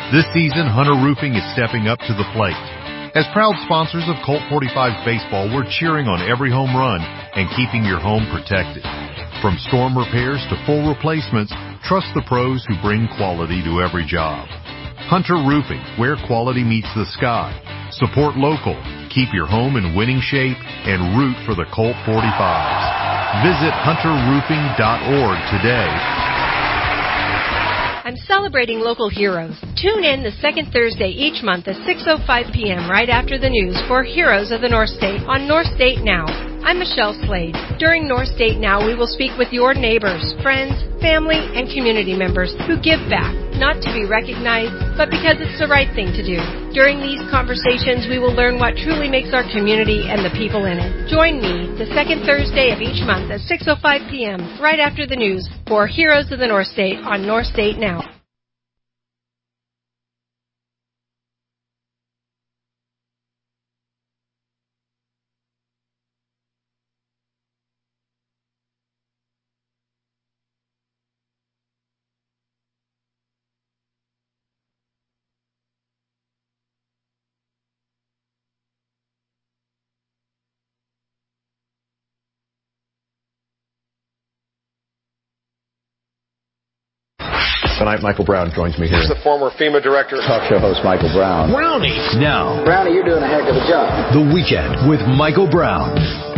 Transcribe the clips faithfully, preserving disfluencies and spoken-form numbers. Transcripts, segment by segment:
This season, Hunter Roofing is stepping up to the plate. As proud sponsors of Colt forty-five's baseball, we're cheering on every home run and keeping your home protected. From storm repairs to full replacements, trust the pros who bring quality to every job. Hunter Roofing, where quality meets the sky. Support local, keep your home in winning shape, and root for the Colt forty-fives. Visit hunter roofing dot org today. I'm celebrating local heroes. Tune in the second Thursday each month at six oh five p.m. right after the news for Heroes of the North State on North State Now. I'm Michelle Slade. During North State Now, we will speak with your neighbors, friends, family, and community members who give back, not to be recognized, but because it's the right thing to do. During these conversations, we will learn what truly makes our community and the people in it. Join me the second Thursday of each month at six oh five p.m. right after the news for Heroes of the North State on North State Now. Tonight, Michael Brown joins me here. He's the former FEMA director. Talk show host Michael Brown. Brownie. Now. Brownie, you're doing a heck of a job. The Weekend with Michael Brown.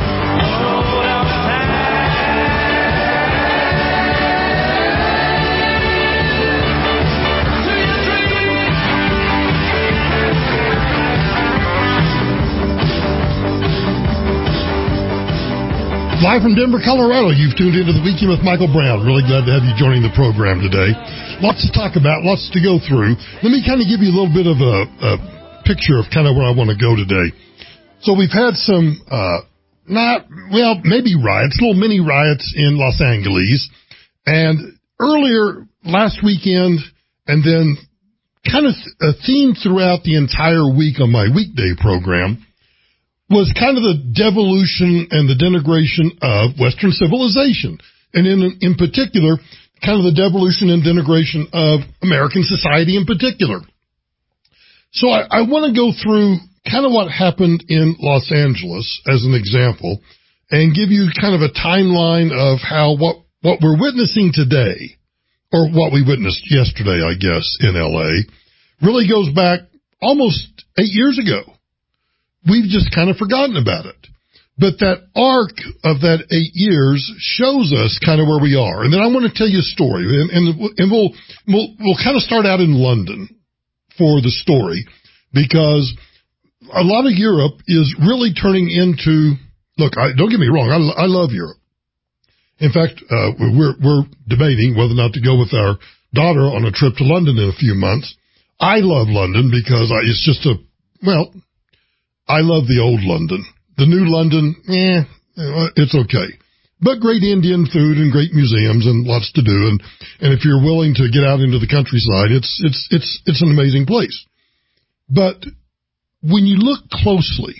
Live from Denver, Colorado, you've tuned into The Weekend with Michael Brown. Really glad to have you joining the program today. Lots to talk about, lots to go through. Let me kind of give you a little bit of a, a picture of kind of where I want to go today. So we've had some, uh, not, well, maybe riots, little mini riots in Los Angeles. And earlier last weekend, and then kind of a theme throughout the entire week on my weekday program, was kind of the devolution and the denigration of Western civilization. And in in particular, kind of the devolution and denigration of American society in particular. So I, I want to go through kind of what happened in Los Angeles as an example and give you kind of a timeline of how what, what we're witnessing today, or what we witnessed yesterday, I guess, in L A, really goes back almost eight years ago. We've just kind of forgotten about it. But that arc of that eight years shows us kind of where we are. And then I want to tell you a story. And, and, and we'll, we'll, we'll kind of start out in London for the story, because a lot of Europe is really turning into, look, I, don't get me wrong, I, I love Europe. In fact, uh, we're, we're debating whether or not to go with our daughter on a trip to London in a few months. I love London because I, it's just a, well, I love the old London. The new London, eh, it's okay. But great Indian food and great museums and lots to do. And, and if you're willing to get out into the countryside, it's, it's, it's, it's an amazing place. But when you look closely,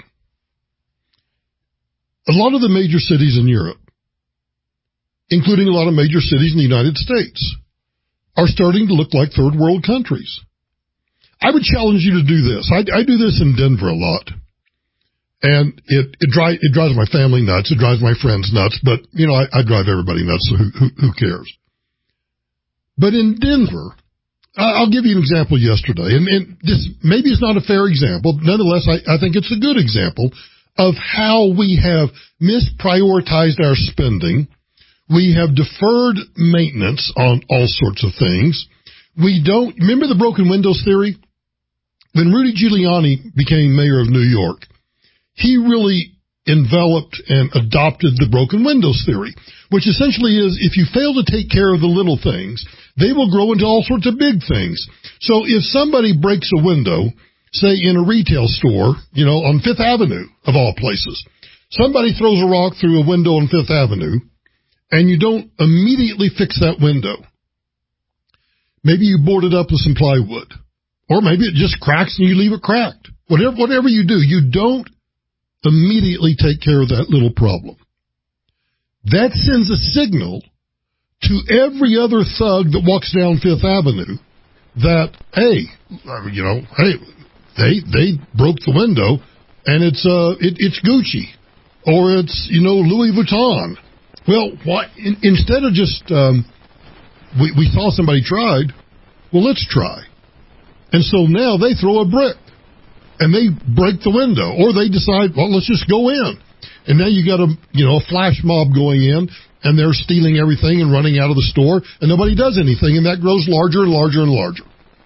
a lot of the major cities in Europe, including a lot of major cities in the United States, are starting to look like third world countries. I would challenge you to do this. I, I do this in Denver a lot. And it, it, dri- it drives my family nuts. It drives my friends nuts. But, you know, I, I drive everybody nuts, so who, who, who cares? But in Denver, I'll give you an example yesterday. And, and this maybe it's not a fair example. But nonetheless, I, I think it's a good example of how we have misprioritized our spending. We have deferred maintenance on all sorts of things. We don't, remember the broken windows theory? When Rudy Giuliani became mayor of New York, he really enveloped and adopted the broken windows theory, which essentially is if you fail to take care of the little things, they will grow into all sorts of big things. So if somebody breaks a window, say in a retail store, you know, on Fifth Avenue, of all places, somebody throws a rock through a window on Fifth Avenue, and you don't immediately fix that window. Maybe you board it up with some plywood, or maybe it just cracks and you leave it cracked. Whatever, whatever you do, you don't immediately take care of that little problem. That sends a signal to every other thug that walks down Fifth Avenue that, hey, you know, hey, they they broke the window, and it's uh it, it's Gucci, or it's, you know, Louis Vuitton. Well, why in, instead of just um, we we saw somebody tried, well, let's try, and so now they throw a brick, and they break the window, or they decide, well, let's just go in, and now you got a you know a flash mob going in, and they're stealing everything and running out of the store, and nobody does anything, and that grows larger and larger and larger.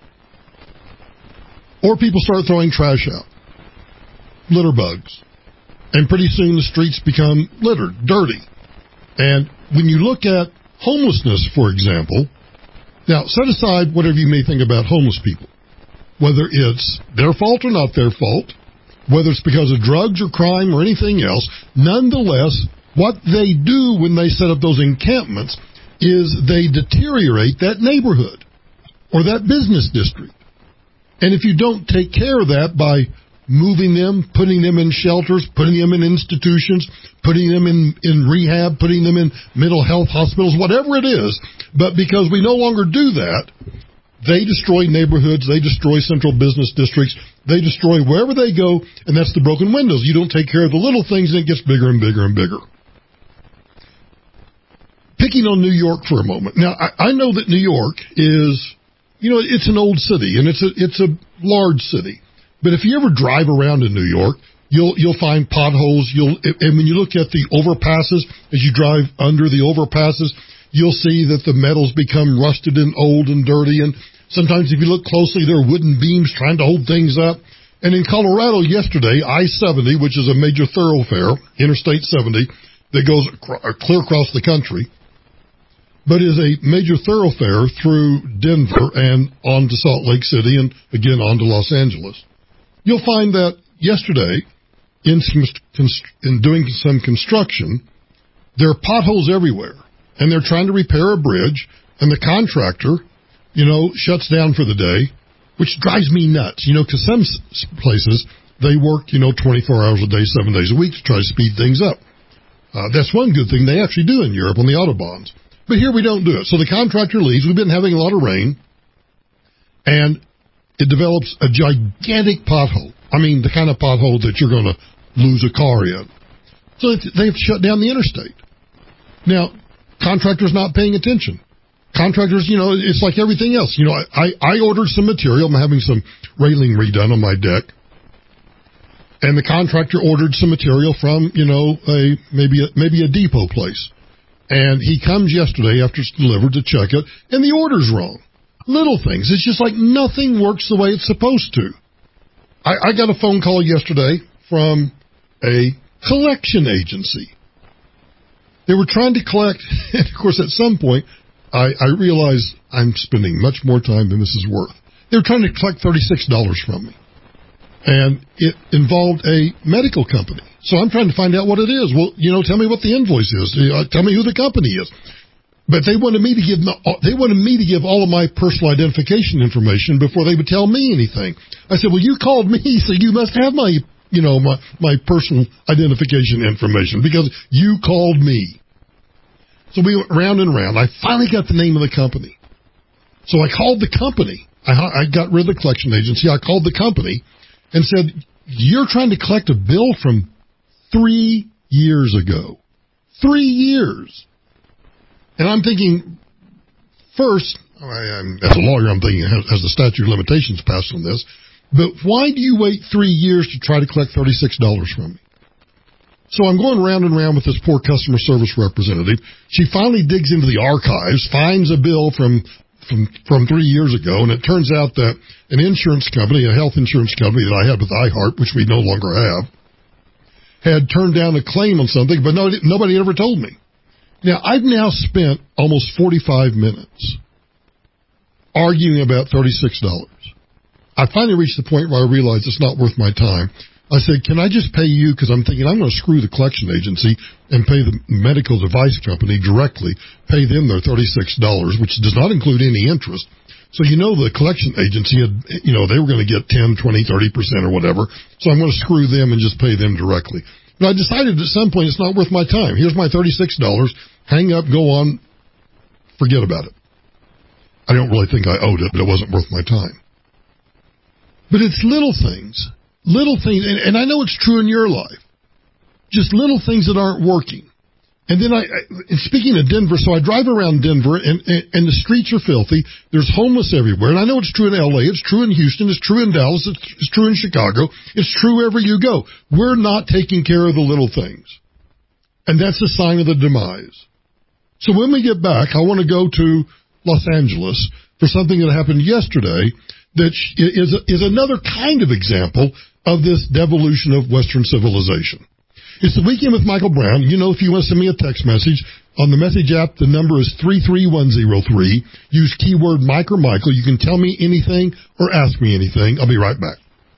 Or people start throwing trash out, litter bugs, and pretty soon the streets become littered, dirty. And when you look at homelessness, for example, now set aside whatever you may think about homeless people, whether it's their fault or not their fault, whether it's because of drugs or crime or anything else, nonetheless, what they do when they set up those encampments is they deteriorate that neighborhood or that business district. And if you don't take care of that by moving them, putting them in shelters, putting them in institutions, putting them in, in rehab, putting them in mental health hospitals, whatever it is, but because we no longer do that, they destroy neighborhoods, they destroy central business districts, they destroy wherever they go, and that's the broken windows. You don't take care of the little things, and it gets bigger and bigger and bigger. Picking on New York for a moment. Now, I, I know that New York is, you know, it's an old city, and it's a it's a large city. But if you ever drive around in New York, you'll you'll find potholes. You'll and when you look at the overpasses, as you drive under the overpasses, you'll see that the metal's become rusted and old and dirty. And sometimes, if you look closely, there are wooden beams trying to hold things up. And in Colorado yesterday, I seventy, which is a major thoroughfare, Interstate seventy, that goes ac- clear across the country, but is a major thoroughfare through Denver and on to Salt Lake City and, again, on to Los Angeles. You'll find that yesterday, in, some, in doing some construction, there are potholes everywhere, and they're trying to repair a bridge, and the contractor, you know, shuts down for the day, which drives me nuts, you know, because some places, they work, you know, twenty-four hours a day, seven days a week to try to speed things up. Uh, that's one good thing they actually do in Europe on the Autobahns. But here we don't do it. So the contractor leaves. We've been having a lot of rain, and it develops a gigantic pothole. I mean, the kind of pothole that you're going to lose a car in. So they have to shut down the interstate. Now, contractors not paying attention. Contractors, you know, it's like everything else. You know, I, I ordered some material. I'm having some railing redone on my deck. And the contractor ordered some material from, you know, a maybe a, maybe a depot place. And he comes yesterday after it's delivered to check it, and the order's wrong. Little things. It's just like nothing works the way it's supposed to. I, I got a phone call yesterday from a collection agency. They were trying to collect, and of course at some point, I, I realized I'm spending much more time than this is worth. They were trying to collect thirty-six dollars from me. And it involved a medical company. So I'm trying to find out what it is. Well, you know, tell me what the invoice is. Tell me who the company is. But they wanted me to give they wanted me to give all of my personal identification information before they would tell me anything. I said, well, you called me, so you must have my, you know, my, my personal identification information because you called me. So we went round and round. I finally got the name of the company. So I called the company. I, I got rid of the collection agency. I called the company and said, you're trying to collect a bill from three years ago. Three years. And I'm thinking, first, I, I'm, as a lawyer, I'm thinking, has, has the statute of limitations passed on this? But why do you wait three years to try to collect thirty-six dollars from me? So I'm going round and round with this poor customer service representative. She finally digs into the archives, finds a bill from From, from three years ago, and it turns out that an insurance company, a health insurance company that I had with iHeart, which we no longer have, had turned down a claim on something, but no, nobody ever told me. Now, I've now spent almost forty-five minutes arguing about thirty-six dollars. I finally reached the point where I realized it's not worth my time. I said, can I just pay you? Because I'm thinking I'm going to screw the collection agency and pay the medical device company directly, pay them their thirty-six dollars, which does not include any interest. So, you know, the collection agency, had, you know, they were going to get ten, twenty, thirty percent or whatever. So I'm going to screw them and just pay them directly. But I decided at some point it's not worth my time. Here's my thirty-six dollars. Hang up, go on, forget about it. I don't really think I owed it, but it wasn't worth my time. But it's little things, little things, and, and I know it's true in your life, just little things that aren't working. And then I, I speaking of Denver, so I drive around Denver, and, and, and the streets are filthy. There's homeless everywhere, and I know it's true in L A, it's true in Houston, it's true in Dallas, it's, it's true in Chicago, it's true wherever you go. We're not taking care of the little things, and that's a sign of the demise. So when we get back, I want to go to Los Angeles for something that happened yesterday that is is another kind of example of this devolution of Western civilization. It's the Weekend with Michael Brown. You know, if you want to send me a text message, on the message app, the number is three three one zero three. Use keyword Mike or Michael. You can tell me anything or ask me anything. I'll be right back.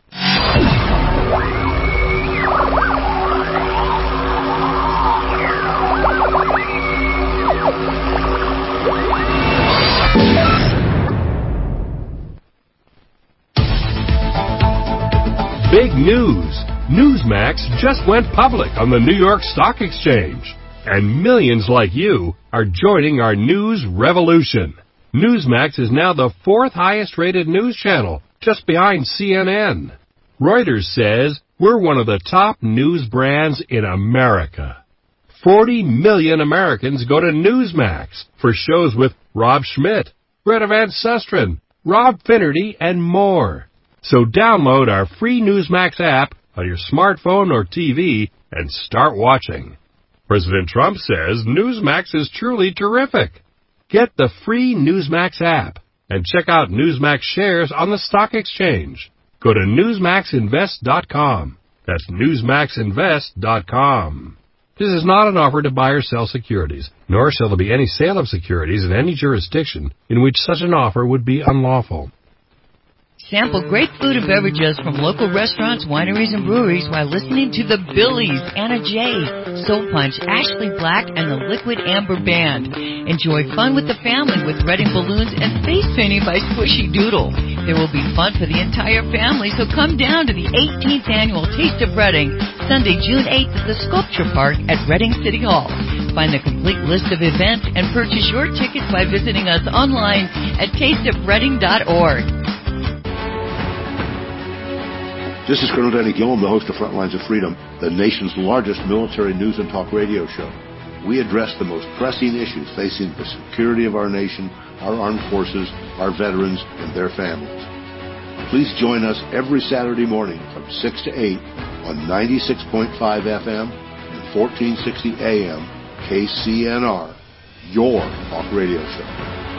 Big news! Newsmax just went public on the New York Stock Exchange, and millions like you are joining our news revolution. Newsmax is now the fourth highest-rated news channel, just behind C N N. Reuters says we're one of the top news brands in America. forty million Americans go to Newsmax for shows with Rob Schmidt, Greta Van Susteren, Rob Finnerty, and more. So download our free Newsmax app on your smartphone or T V and start watching. President Trump says Newsmax is truly terrific. Get the free Newsmax app and check out Newsmax shares on the stock exchange. Go to newsmax invest dot com. That's newsmax invest dot com. This is not an offer to buy or sell securities, nor shall there be any sale of securities in any jurisdiction in which such an offer would be unlawful. Sample great food and beverages from local restaurants, wineries, and breweries while listening to the Billies, Anna J, Soul Punch, Ashley Black, and the Liquid Amber Band. Enjoy fun with the family with Reading balloons and face painting by Squishy Doodle. There will be fun for the entire family, so come down to the eighteenth Annual Taste of Reading, Sunday, June eighth at the Sculpture Park at Reading City Hall. Find the complete list of events and purchase your tickets by visiting us online at taste of reading dot org. This is Colonel Danny Gillum, the host of Frontlines of Freedom, the nation's largest military news and talk radio show. We address the most pressing issues facing the security of our nation, our armed forces, our veterans, and their families. Please join us every Saturday morning from six to eight on ninety-six point five F M and fourteen sixty A M K C N R, your talk radio show.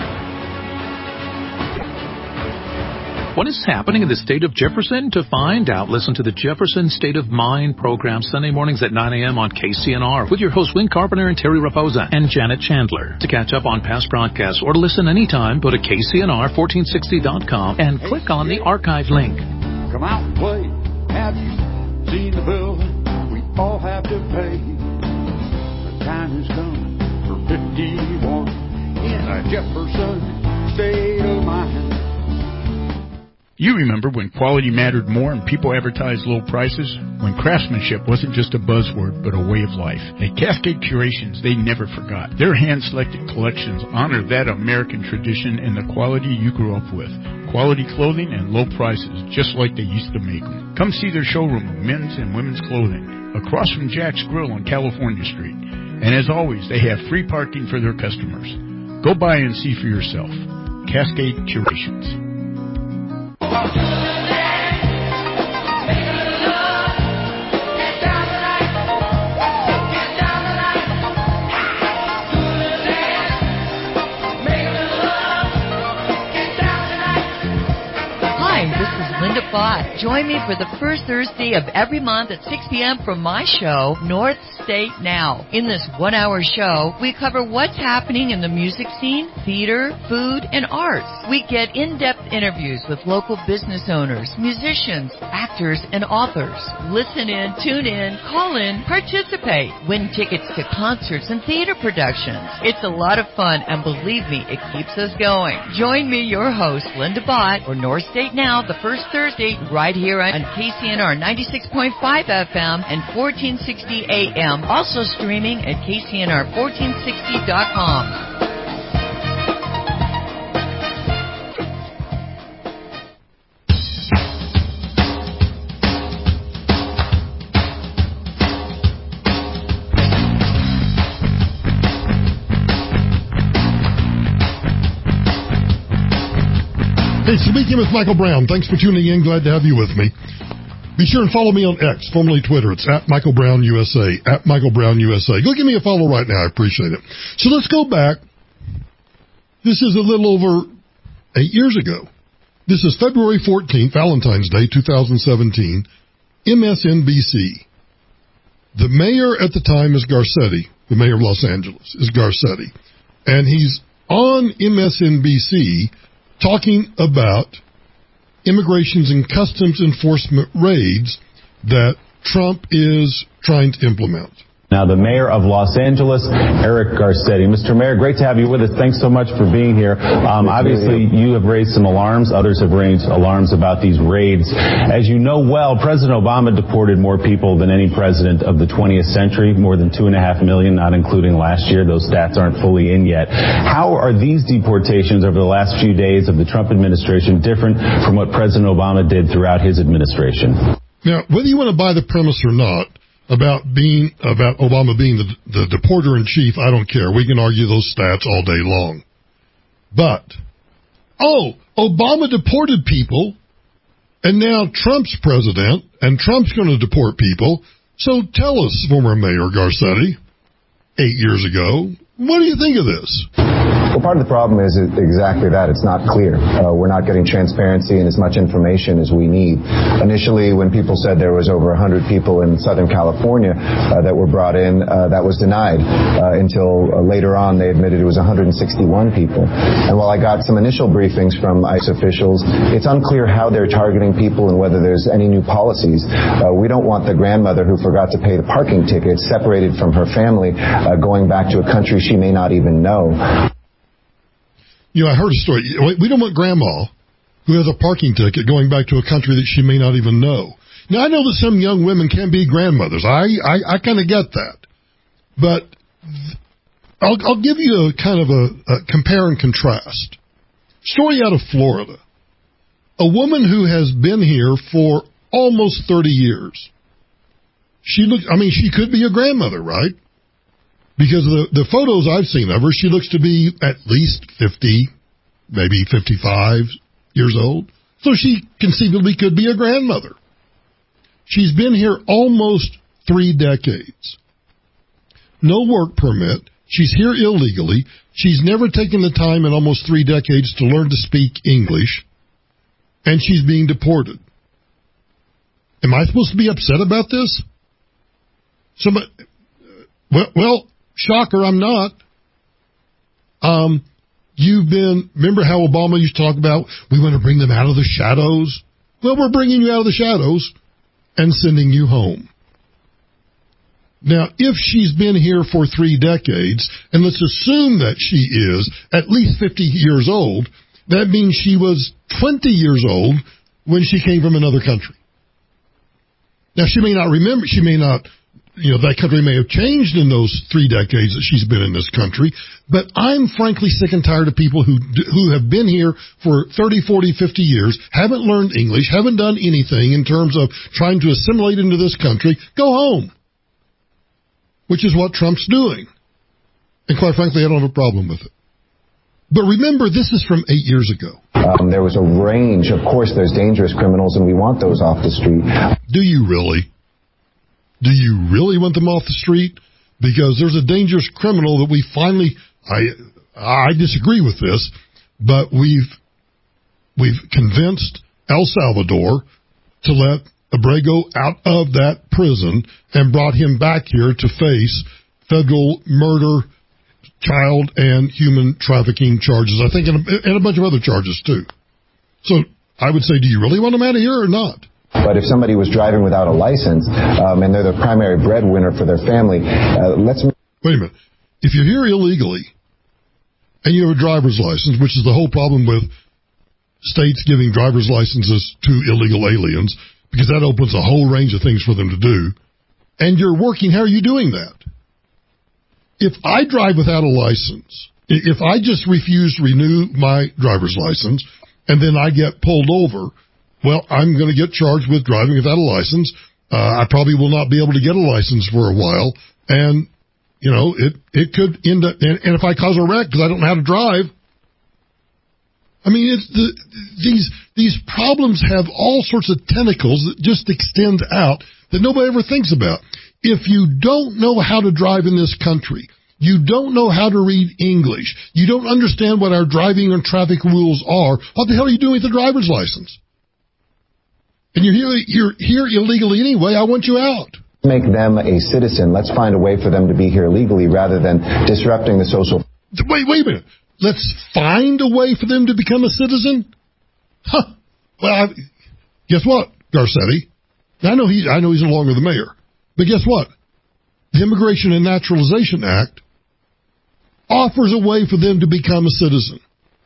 What is happening in the state of Jefferson? To find out, listen to the Jefferson State of Mind program Sunday mornings at nine A M on K C N R with your hosts Win Carpenter and Terry Raposa and Janet Chandler. To catch up on past broadcasts or to listen anytime, go to K C N R fourteen sixty dot com and click on the archive link. Come out and play. Have you seen the bill we all have to pay? The time has come for fifty-one in a Jefferson State of Mind. You remember when quality mattered more and people advertised low prices? When craftsmanship wasn't just a buzzword, but a way of life. At Cascade Curations, they never forgot. Their hand-selected collections honor that American tradition and the quality you grew up with. Quality clothing and low prices, just like they used to make them. Come see their showroom of men's and women's clothing, across from Jack's Grill on California Street. And as always, they have free parking for their customers. Go by and see for yourself. Cascade Curations. Join me for the first Thursday of every month at six P M from my show, North State Now. In this one-hour show, we cover what's happening in the music scene, theater, food, and arts. We get in-depth interviews with local business owners, musicians, actors, and authors. Listen in, tune in, call in, participate. Win tickets to concerts and theater productions. It's a lot of fun, and believe me, it keeps us going. Join me, your host, Linda Bott, for North State Now, the first Thursday, right here on K C N R ninety-six point five F M and fourteen sixty A M. Also streaming at K C N R fourteen sixty dot com. Hey, it's the Weekend with Michael Brown. Thanks for tuning in. Glad to have you with me. Be sure and follow me on X, formerly Twitter. It's at Michael Brown U S A, at Michael Brown U S A. Go give me a follow right now. I appreciate it. So let's go back. This is a little over eight years ago. This is February fourteenth, Valentine's Day, two thousand seventeen, M S N B C. The mayor at the time is Garcetti. The mayor of Los Angeles is Garcetti. And he's on M S N B C talking about immigrations and customs enforcement raids that Trump is trying to implement. Now, the mayor of Los Angeles, Eric Garcetti. Mister Mayor, great to have you with us. Thanks so much for being here. Um, obviously, you have raised some alarms. Others have raised alarms about these raids. As you know well, President Obama deported more people than any president of the twentieth century, more than two and a half million, not including last year. Those stats aren't fully in yet. How are these deportations over the last few days of the Trump administration different from what President Obama did throughout his administration? Now, whether you want to buy the premise or not, about being, about Obama being the, the deporter-in-chief, I don't care. We can argue those stats all day long. But, oh, Obama deported people, and now Trump's president, and Trump's going to deport people. So tell us, former Mayor Garcetti, eight years ago, what do you think of this? Well, part of the problem is exactly that. It's not clear. Uh, we're not getting transparency and as much information as we need. Initially, when people said there was over one hundred people in Southern California uh, that were brought in, uh, that was denied uh, until uh, later on they admitted it was one hundred sixty-one people. And while I got some initial briefings from ICE officials, it's unclear how they're targeting people and whether there's any new policies. Uh, we don't want the grandmother who forgot to pay the parking ticket separated from her family uh, going back to a country she may not even know. You know, I heard a story. We don't want grandma who has a parking ticket going back to a country that she may not even know. Now, I know that some young women can be grandmothers. I, I, I kind of get that. But I'll, I'll give you a kind of a, a compare and contrast. Story out of Florida. A woman who has been here for almost thirty years. She looks, I mean, she could be a grandmother, right? Because the, the photos I've seen of her, she looks to be at least fifty, maybe fifty-five years old. So she conceivably could be a grandmother. She's been here almost three decades. No work permit. She's here illegally. She's never taken the time in almost three decades to learn to speak English. And she's being deported. Am I supposed to be upset about this? Somebody, well, well, shocker, I'm not. Um, you've been, remember how Obama used to talk about, we want to bring them out of the shadows? Well, we're bringing you out of the shadows and sending you home. Now, if she's been here for three decades, and let's assume that she is at least fifty years old, that means she was twenty years old when she came from another country. Now, she may not remember, she may not, you know, that country may have changed in those three decades that she's been in this country, but I'm frankly sick and tired of people who who have been here for thirty, forty, fifty years, haven't learned English, haven't done anything in terms of trying to assimilate into this country. Go home. Which is what Trump's doing. And quite frankly, I don't have a problem with it. But remember, this is from eight years ago. Um, there was a range. Of course, there's dangerous criminals, and we want those off the street. Do you really? Do you really want them off the street? Because there's a dangerous criminal that we finally, I I disagree with this, but we've we've convinced El Salvador to let Abrego out of that prison and brought him back here to face federal murder, child, and human trafficking charges. I think, and a, and a bunch of other charges, too. So I would say, do you really want him out of here or not? But if somebody was driving without a license, um, and they're the primary breadwinner for their family, uh, let's... Wait a minute. If you're here illegally, and you have a driver's license, which is the whole problem with states giving driver's licenses to illegal aliens, because that opens a whole range of things for them to do, and you're working, how are you doing that? If I drive without a license, if I just refuse to renew my driver's license, and then I get pulled over, well, I'm going to get charged with driving without a license. Uh, I probably will not be able to get a license for a while, and, you know, it, it could end up, and, and if I cause a wreck because I don't know how to drive, I mean, it's the, these these problems have all sorts of tentacles that just extend out that nobody ever thinks about. If you don't know how to drive in this country, you don't know how to read English, you don't understand what our driving and traffic rules are, what the hell are you doing with the driver's license? And you're here, you're here illegally anyway, I want you out. Make them a citizen. Let's find a way for them to be here legally rather than disrupting the social... Wait, wait a minute. Let's find a way for them to become a citizen? Huh. Well, I, guess what, Garcetti? I know, he, I know he's no longer the mayor. But guess what? The Immigration and Naturalization Act offers a way for them to become a citizen.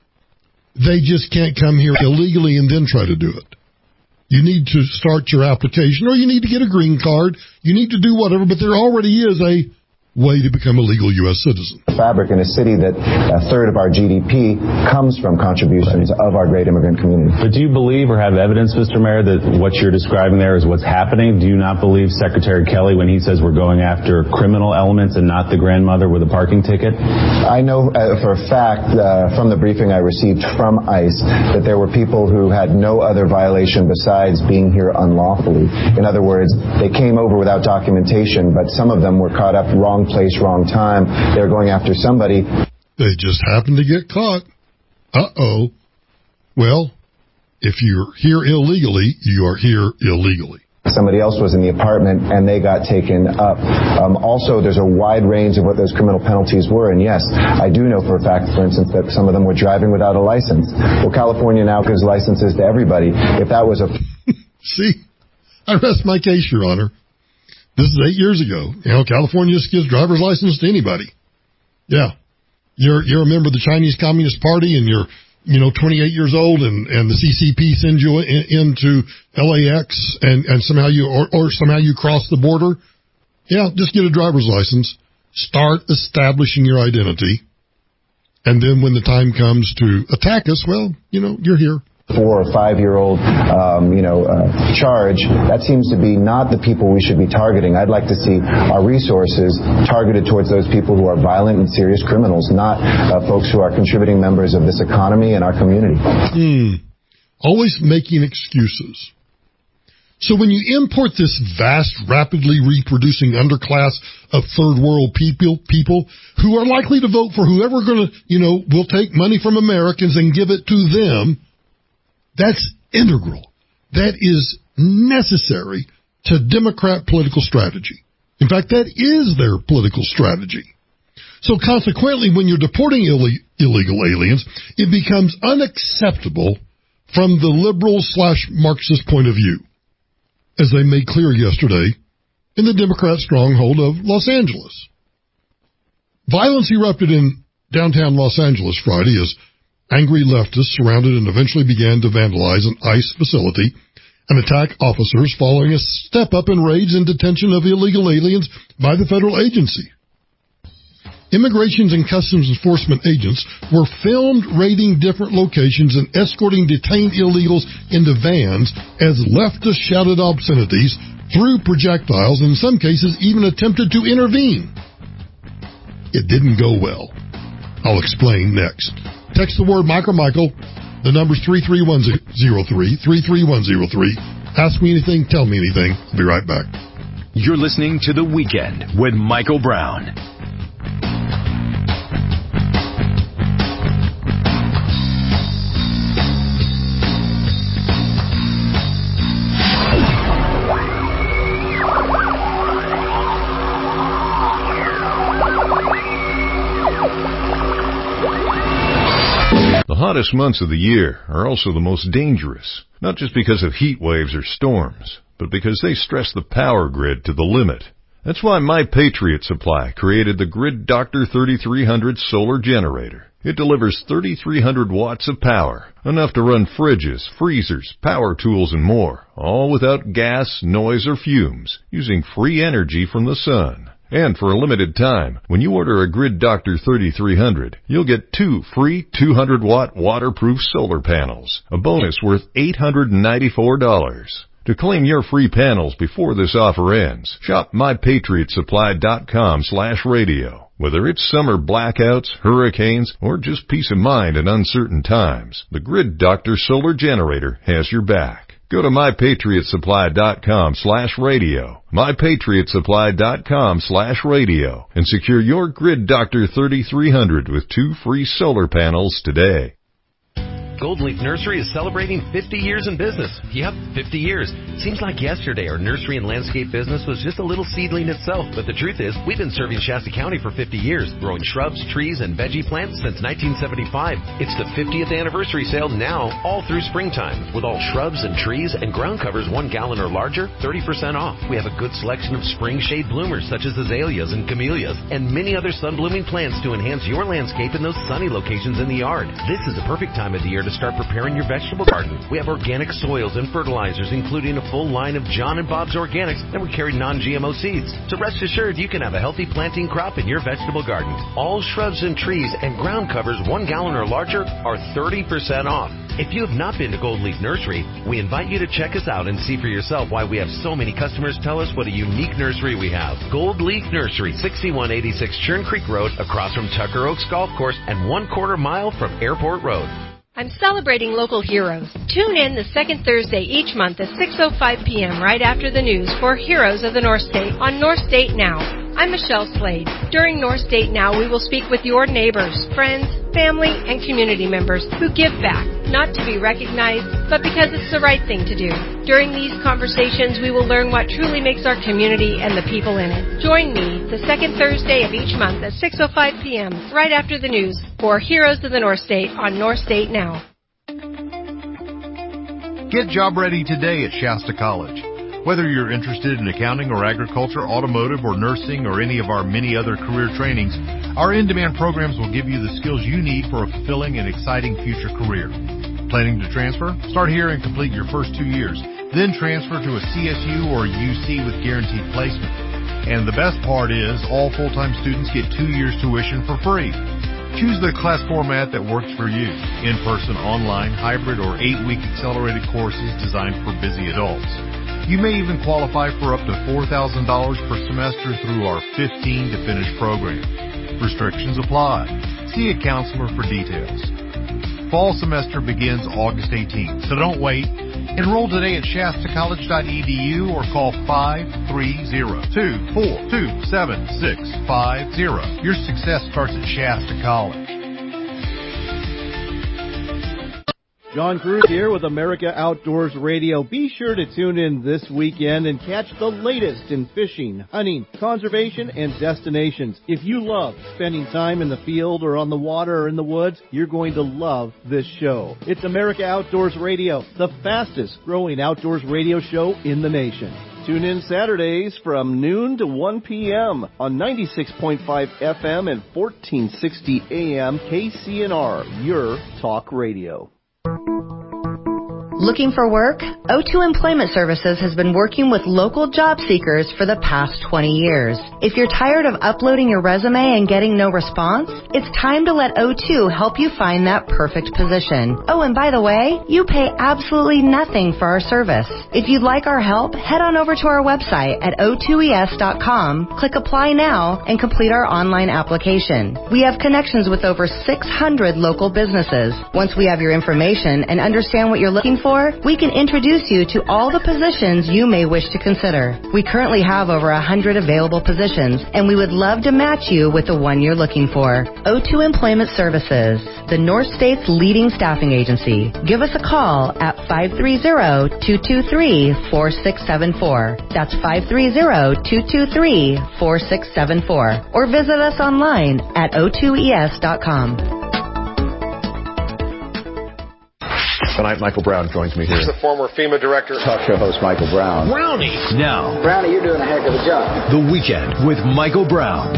They just can't come here illegally and then try to do it. You need to start your application, or you need to get a green card. You need to do whatever, but there already is a way to become a legal U S citizen. Fabric in a city that a third of our G D P comes from contributions of our great immigrant community. But do you believe or have evidence, Mister Mayor, that what you're describing there is what's happening? Do you not believe Secretary Kelly when he says we're going after criminal elements and not the grandmother with a parking ticket? I know uh, for a fact uh, from the briefing I received from ICE that there were people who had no other violation besides being here unlawfully. In other words, they came over without documentation, but some of them were caught up wrong place, wrong time. They're going after somebody. They just happened to get caught. Uh-oh. Well, if you're here illegally, you are here illegally. Somebody else was in the apartment and they got taken up. Um, also, there's a wide range of what those criminal penalties were. And yes, I do know for a fact, for instance, that some of them were driving without a license. Well, California now gives licenses to everybody. If that was a... See, I rest my case, Your Honor. This is eight years ago. You know, California just gives driver's license to anybody. Yeah. You're, you're a member of the Chinese Communist Party and you're, you know, twenty-eight years old and, and the C C P sends you in, into L A X and, and somehow you, or, or somehow you cross the border. Yeah, just get a driver's license. Start establishing your identity. And then when the time comes to attack us, well, you know, you're here. Four or five-year-old, um, you know, uh, charge, that seems to be not the people we should be targeting. I'd like to see our resources targeted towards those people who are violent and serious criminals, not uh, folks who are contributing members of this economy and our community. Hmm. Always making excuses. So when you import this vast, rapidly reproducing underclass of third world people, people who are likely to vote for whoever going to, you know, will take money from Americans and give it to them, that's integral. That is necessary to Democrat political strategy. In fact, that is their political strategy. So consequently, when you're deporting Ill- illegal aliens, it becomes unacceptable from the liberal slash Marxist point of view, as they made clear yesterday in the Democrat stronghold of Los Angeles. Violence erupted in downtown Los Angeles Friday as angry leftists surrounded and eventually began to vandalize an ICE facility and attack officers following a step-up in raids and detention of illegal aliens by the federal agency. Immigration and Customs Enforcement agents were filmed raiding different locations and escorting detained illegals into vans as leftists shouted obscenities, threw projectiles, and in some cases even attempted to intervene. It didn't go well. I'll explain next. Text the word Mike or Michael. The number's three three one zero three, three three one zero three. Ask me anything, tell me anything. I'll be right back. You're listening to The Weekend with Michael Brown. The hottest months of the year are also the most dangerous, not just because of heat waves or storms, but because they stress the power grid to the limit. That's why My Patriot Supply created the Grid Doctor thirty-three hundred solar generator. It delivers thirty-three hundred watts of power, enough to run fridges, freezers, power tools, and more, all without gas, noise, or fumes, using free energy from the sun. And for a limited time, when you order a Grid Doctor thirty-three hundred, you'll get two free two hundred watt waterproof solar panels, a bonus worth eight hundred ninety-four dollars. To claim your free panels before this offer ends, shop my patriot supply dot com slash radio. Whether it's summer blackouts, hurricanes, or just peace of mind in uncertain times, the Grid Doctor Solar Generator has your back. Go to my patriot supply dot com slash radio, my patriot supply dot com slash radio, and secure your Grid Doctor thirty-three hundred with two free solar panels today. Golden Leaf Nursery is celebrating fifty years in business. Yep, fifty years. Seems like yesterday our nursery and landscape business was just a little seedling itself. But the truth is, we've been serving Shasta County for fifty years, growing shrubs, trees, and veggie plants since nineteen seventy-five. It's the fiftieth anniversary sale now, all through springtime. With all shrubs and trees and ground covers one gallon or larger, thirty percent off. We have a good selection of spring shade bloomers such as azaleas and camellias, and many other sun-blooming plants to enhance your landscape in those sunny locations in the yard. This is the perfect time of the year to start preparing your vegetable garden. We have organic soils and fertilizers, including a full line of John and Bob's Organics, and we carry non G M O seeds. So rest assured you can have a healthy planting crop in your vegetable garden. All shrubs and trees and ground covers one gallon or larger are thirty percent off. If you have not been to Gold Leaf Nursery, we invite you to check us out and see for yourself why we have so many customers tell us what a unique nursery we have. Gold Leaf Nursery, sixty-one eighty-six Churn Creek Road, across from Tucker Oaks Golf Course, and one quarter mile from Airport Road. I'm celebrating local heroes. Tune in the second Thursday each month at six oh five p.m. right after the news for Heroes of the North State on North State Now. I'm Michelle Slade. During North State Now, we will speak with your neighbors, friends, family, and community members who give back, not to be recognized, but because it's the right thing to do. During these conversations, we will learn what truly makes our community and the people in it. Join me the second Thursday of each month at six oh five p.m. right after the news for Heroes of the North State on North State Now. Get job ready today at Shasta College. Whether you're interested in accounting or agriculture, automotive or nursing, or any of our many other career trainings, our in-demand programs will give you the skills you need for a fulfilling and exciting future career. Planning to transfer? Start here and complete your first two years. Then transfer to a C S U or U C with guaranteed placement. And the best part is, all full-time students get two years tuition for free. Choose the class format that works for you. In-person, online, hybrid, or eight-week accelerated courses designed for busy adults. You may even qualify for up to four thousand dollars per semester through our fifteen to finish program. Restrictions apply. See a counselor for details. Fall semester begins August eighteenth, so don't wait. Enroll today at shasta college dot e d u or call five three zero, two four two, seven six five zero. Your success starts at Shasta College. John Cruz here with America Outdoors Radio. Be sure to tune in this weekend and catch the latest in fishing, hunting, conservation, and destinations. If you love spending time in the field or on the water or in the woods, you're going to love this show. It's America Outdoors Radio, the fastest growing outdoors radio show in the nation. Tune in Saturdays from noon to one p.m. on ninety-six point five F M and fourteen sixty A M K C N R, your talk radio. Looking for work? O two Employment Services has been working with local job seekers for the past twenty years. If you're tired of uploading your resume and getting no response, it's time to let O two help you find that perfect position. Oh, and by the way, you pay absolutely nothing for our service. If you'd like our help, head on over to our website at O two E S dot com, click Apply Now, and complete our online application. We have connections with over six hundred local businesses. Once we have your information and understand what you're looking for, we can introduce you to all the positions you may wish to consider. We currently have over one hundred available positions, and we would love to match you with the one you're looking for. O two Employment Services, the North State's leading staffing agency. Give us a call at five three zero, two two three, four six seven four. That's five three zero, two two three, four six seven four. Or visit us online at O two E S dot com. Tonight, Michael Brown joins me here. He's the former FEMA director. Talk show host Michael Brown. Brownie. Now. Brownie, you're doing a heck of a job. The Weekend with Michael Brown.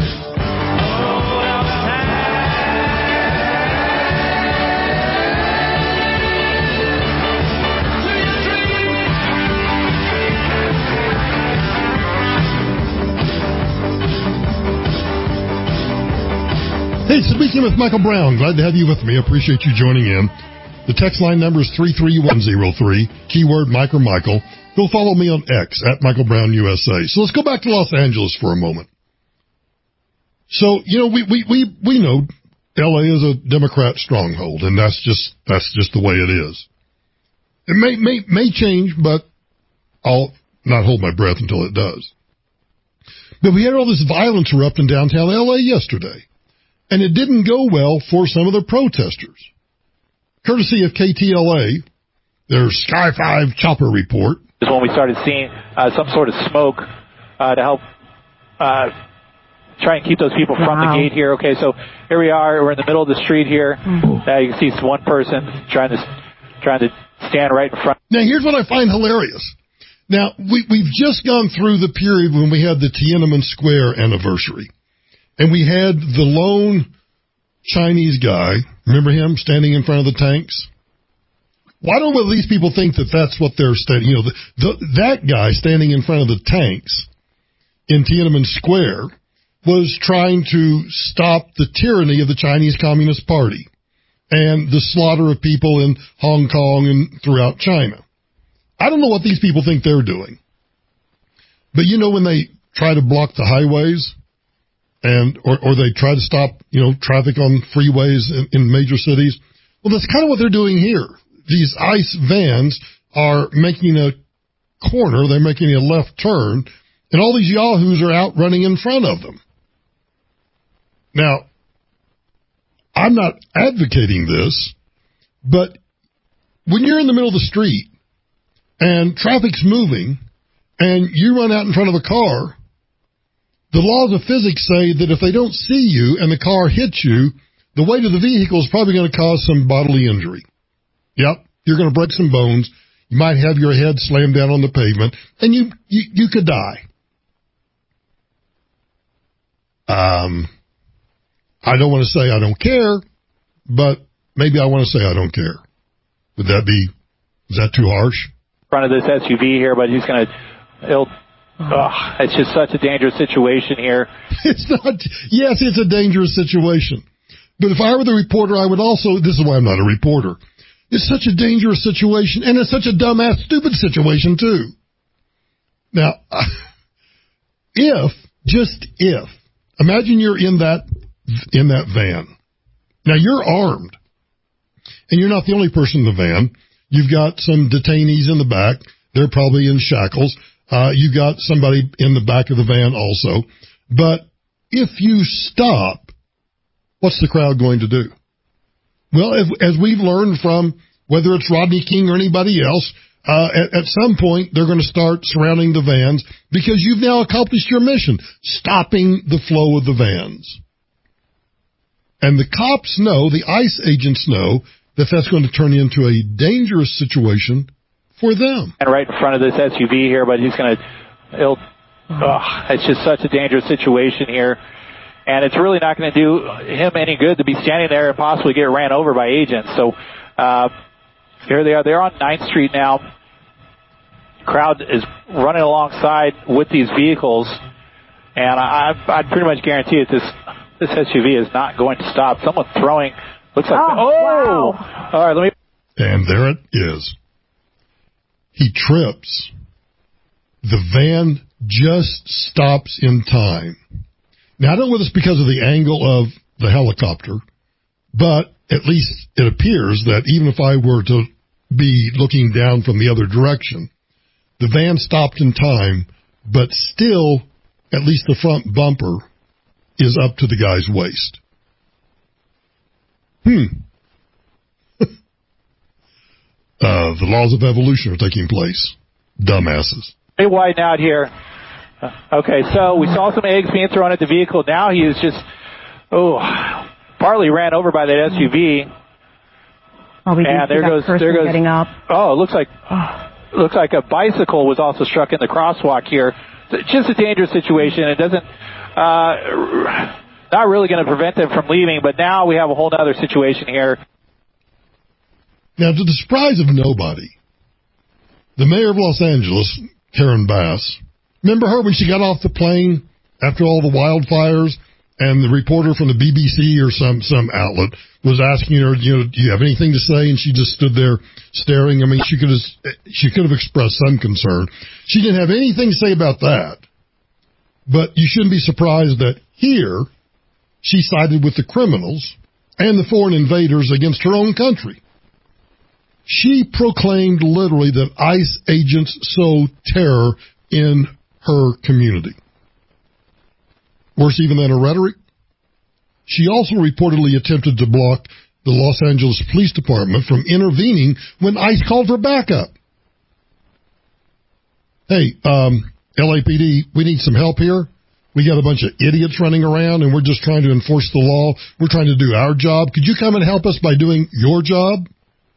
Hey, it's the Weekend with Michael Brown. Glad to have you with me. Appreciate you joining in. The text line number is three three one zero three, keyword Mike or Michael. Go follow me on X, at Michael Brown U S A. So let's go back to Los Angeles for a moment. So, you know, we, we, we, we know L A is a Democrat stronghold, and that's just, that's just the way it is. It may, may, may change, but I'll not hold my breath until it does. But we had all this violence erupt in downtown L A yesterday, and it didn't go well for some of the protesters. Courtesy of K T L A, their Sky five chopper report. Is when we started seeing uh, some sort of smoke uh, to help uh, try and keep those people from wow. the gate here. Okay, so here we are. We're in the middle of the street here. Mm-hmm. Uh, you can see one person trying to trying to stand right in front. Now, here's what I find hilarious. Now, we, we've just gone through the period when we had the Tiananmen Square anniversary, and we had the lone Chinese guy, remember him, standing in front of the tanks? Why don't these people think that that's what they're standing, you know, the, the, that guy standing in front of the tanks in Tiananmen Square was trying to stop the tyranny of the Chinese Communist Party and the slaughter of people in Hong Kong and throughout China. I don't know what these people think they're doing. But you know when they try to block the highways and or, or they try to stop, you know, traffic on freeways in, in major cities? Well, that's kind of what they're doing here. These ICE vans are making a corner, they're making a left turn, and all these yahoos are out running in front of them. Now, I'm not advocating this, but when you're in the middle of the street and traffic's moving and you run out in front of a car, the laws of physics say that if they don't see you and the car hits you, the weight of the vehicle is probably going to cause some bodily injury. Yep, you're going to break some bones. You might have your head slammed down on the pavement, and you, you, you could die. Um, I don't want to say I don't care, but maybe I want to say I don't care. Would that be, is that too harsh? In front of this S U V here, but he's going to, he'll, oh, it's just such a dangerous situation here. It's not, yes, it's a dangerous situation. But if I were the reporter, I would also, this is why I'm not a reporter. It's such a dangerous situation, and it's such a dumbass, stupid situation, too. Now, if, just if, imagine you're in that, in that van. Now, you're armed, and you're not the only person in the van. You've got some detainees in the back. They're probably in shackles. Uh, you've got somebody in the back of the van also. But if you stop, what's the crowd going to do? Well, if, as we've learned from whether it's Rodney King or anybody else, uh, at, at some point they're going to start surrounding the vans because you've now accomplished your mission, stopping the flow of the vans. And the cops know, the ICE agents know, that that's going to turn into a dangerous situation for them. And right in front of this S U V here, but he's going to, he'll, oh, it's just such a dangerous situation here. And it's really not going to do him any good to be standing there and possibly get ran over by agents. So uh, here they are. They're on ninth Street now. The crowd is running alongside with these vehicles. And I, I'd pretty much guarantee that this, this S U V is not going to stop. Someone throwing, looks like, oh, oh! Wow. All right, let me. And there it is. He trips. The van just stops in time. Now, I don't know whether it's because of the angle of the helicopter, but at least it appears that even if I were to be looking down from the other direction, the van stopped in time, but still, at least the front bumper is up to the guy's waist. Hmm. uh, the laws of evolution are taking place. Dumbasses. They widen out here. Okay, so we saw some eggs being thrown at the vehicle. Now he is just, oh, partly ran over by that S U V. Oh, we and see there that goes, person there goes, getting up. Oh, it looks like, oh, looks like a bicycle was also struck in the crosswalk here. It's just a dangerous situation. It doesn't, uh, not really going to prevent them from leaving, but now we have a whole other situation here. Now, to the surprise of nobody, the mayor of Los Angeles, Karen Bass, remember her when she got off the plane after all the wildfires and the reporter from the B B C or some, some outlet was asking her, you know, do you have anything to say? And she just stood there staring. I mean, she could have, she could have expressed some concern. She didn't have anything to say about that. But you shouldn't be surprised that here she sided with the criminals and the foreign invaders against her own country. She proclaimed literally that ICE agents sow terror in her community. Worse even than her rhetoric, she also reportedly attempted to block the Los Angeles Police Department from intervening when ICE called for backup. Hey, um, L A P D, we need some help here. We got a bunch of idiots running around, and we're just trying to enforce the law. We're trying to do our job. Could you come and help us by doing your job?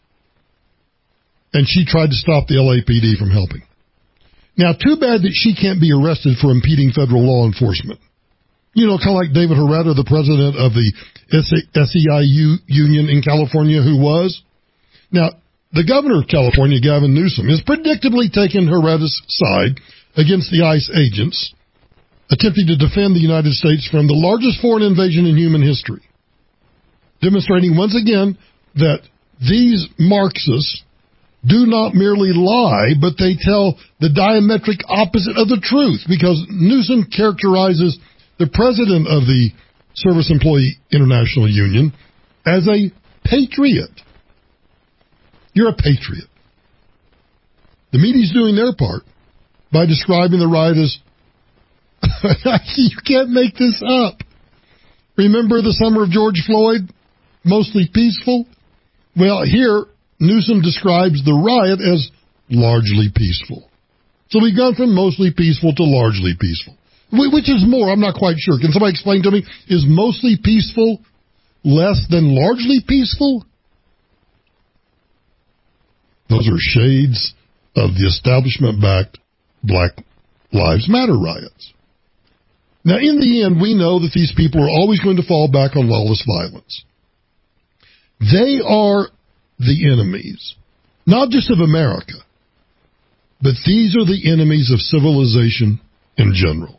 And she tried to stop the L A P D from helping. Now, too bad that she can't be arrested for impeding federal law enforcement. You know, kind of like David Herrera, the president of the S E I U union in California, who was. Now, the governor of California, Gavin Newsom, is predictably taking Herrera's side against the ICE agents, attempting to defend the United States from the largest foreign invasion in human history, demonstrating once again that these Marxists do not merely lie, but they tell the diametric opposite of the truth, because Newsom characterizes the president of the Service Employee International Union as a patriot. You're a patriot. The media's doing their part by describing the riot as, you can't make this up. Remember the summer of George Floyd? Mostly peaceful? Well, here, Newsom describes the riot as largely peaceful. So we've gone from mostly peaceful to largely peaceful. Which is more? I'm not quite sure. Can somebody explain to me? Is mostly peaceful less than largely peaceful? Those are shades of the establishment-backed Black Lives Matter riots. Now, in the end, we know that these people are always going to fall back on lawless violence. They are the enemies, not just of America, but these are the enemies of civilization in general.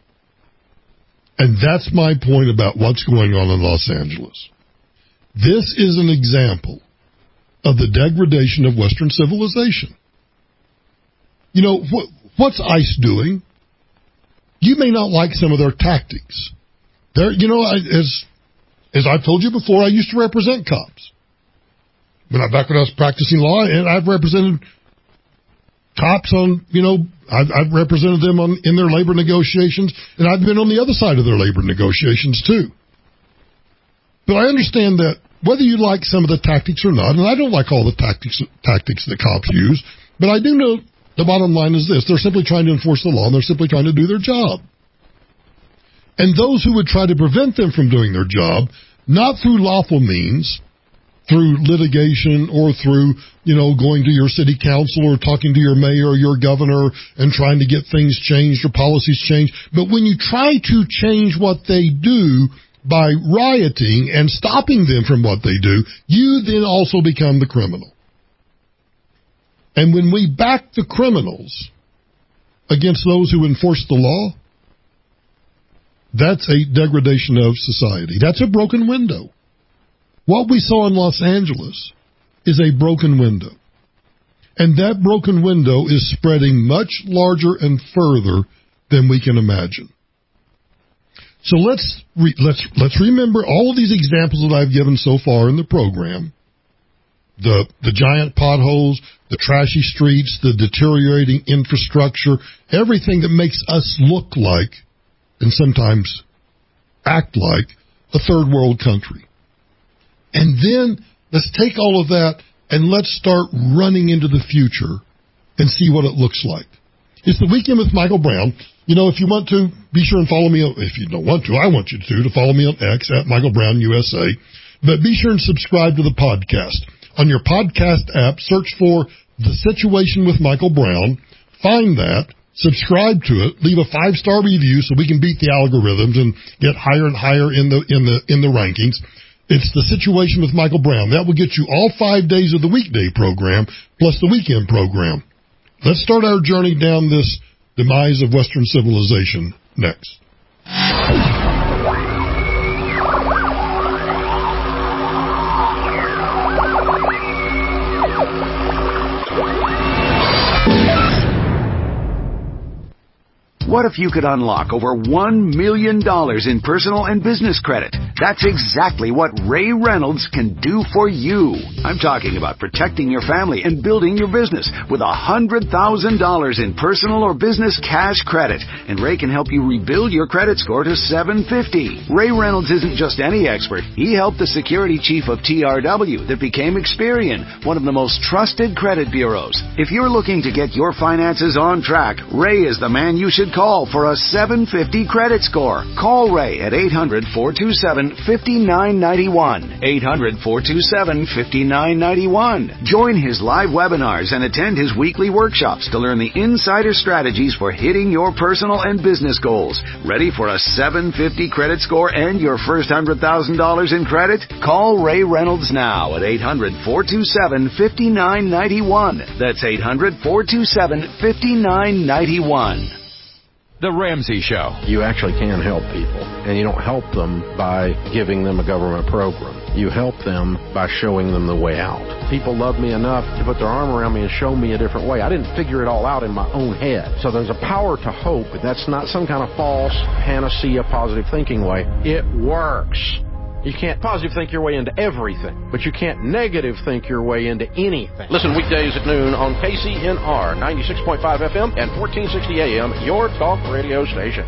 And that's my point about what's going on in Los Angeles. This is an example of the degradation of Western civilization. You know, what, what's ICE doing? You may not like some of their tactics. They're, you know, I, as as I've told you before, I used to represent cops. When I, back when I was practicing law, and I've represented cops on, you know, I've, I've represented them on in their labor negotiations, and I've been on the other side of their labor negotiations too. But I understand that whether you like some of the tactics or not, and I don't like all the tactics tactics that cops use, but I do know the bottom line is this: they're simply trying to enforce the law, and they're simply trying to do their job. And those who would try to prevent them from doing their job, not through lawful means, through litigation or through, you know, going to your city council or talking to your mayor or your governor and trying to get things changed or policies changed. But when you try to change what they do by rioting and stopping them from what they do, you then also become the criminal. And when we back the criminals against those who enforce the law, that's a degradation of society. That's a broken window. What we saw in Los Angeles is a broken window. And that broken window is spreading much larger and further than we can imagine. So let's re- let's let's remember all of these examples that I've given so far in the program. The the giant potholes, the trashy streets, the deteriorating infrastructure, everything that makes us look like, and sometimes act like, a third world country. And then let's take all of that and let's start running into the future and see what it looks like. It's the Weekend with Michael Brown. You know, if you want to, be sure and follow me. If you don't want to, I want you to, to follow me on X at Michael Brown U S A. But be sure and subscribe to the podcast. On your podcast app, search for The Situation with Michael Brown. Find that. Subscribe to it. Leave a five-star review so we can beat the algorithms and get higher and higher in the in the in the rankings. It's The Situation with Michael Brown. That will get you all five days of the weekday program plus the weekend program. Let's start our journey down this demise of Western civilization next. What if you could unlock over one million dollars in personal and business credit? That's exactly what Ray Reynolds can do for you. I'm talking about protecting your family and building your business with one hundred thousand dollars in personal or business cash credit. And Ray can help you rebuild your credit score to seven fifty. Ray Reynolds isn't just any expert. He helped the security chief of T R W that became Experian, one of the most trusted credit bureaus. If you're looking to get your finances on track, Ray is the man you should call for a seven fifty credit score. Call Ray at eight hundred, four two seven, five nine nine one. eight hundred, four two seven, five nine nine one. Join his live webinars and attend his weekly workshops to learn the insider strategies for hitting your personal and business goals. Ready for a seven fifty credit score and your first one hundred thousand dollars in credit? Call Ray Reynolds now at eight hundred, four two seven, five nine nine one. That's eight hundred, four two seven, five nine nine one. The Ramsey Show. You actually can help people, and you don't help them by giving them a government program. You help them by showing them the way out. People love me enough to put their arm around me and show me a different way. I didn't figure it all out in my own head. So there's a power to hope, but that's not some kind of false panacea positive thinking way. It works. You can't positive think your way into everything, but you can't negative think your way into anything. Listen weekdays at noon on K C N R ninety-six point five F M and fourteen sixty A M, your talk radio station.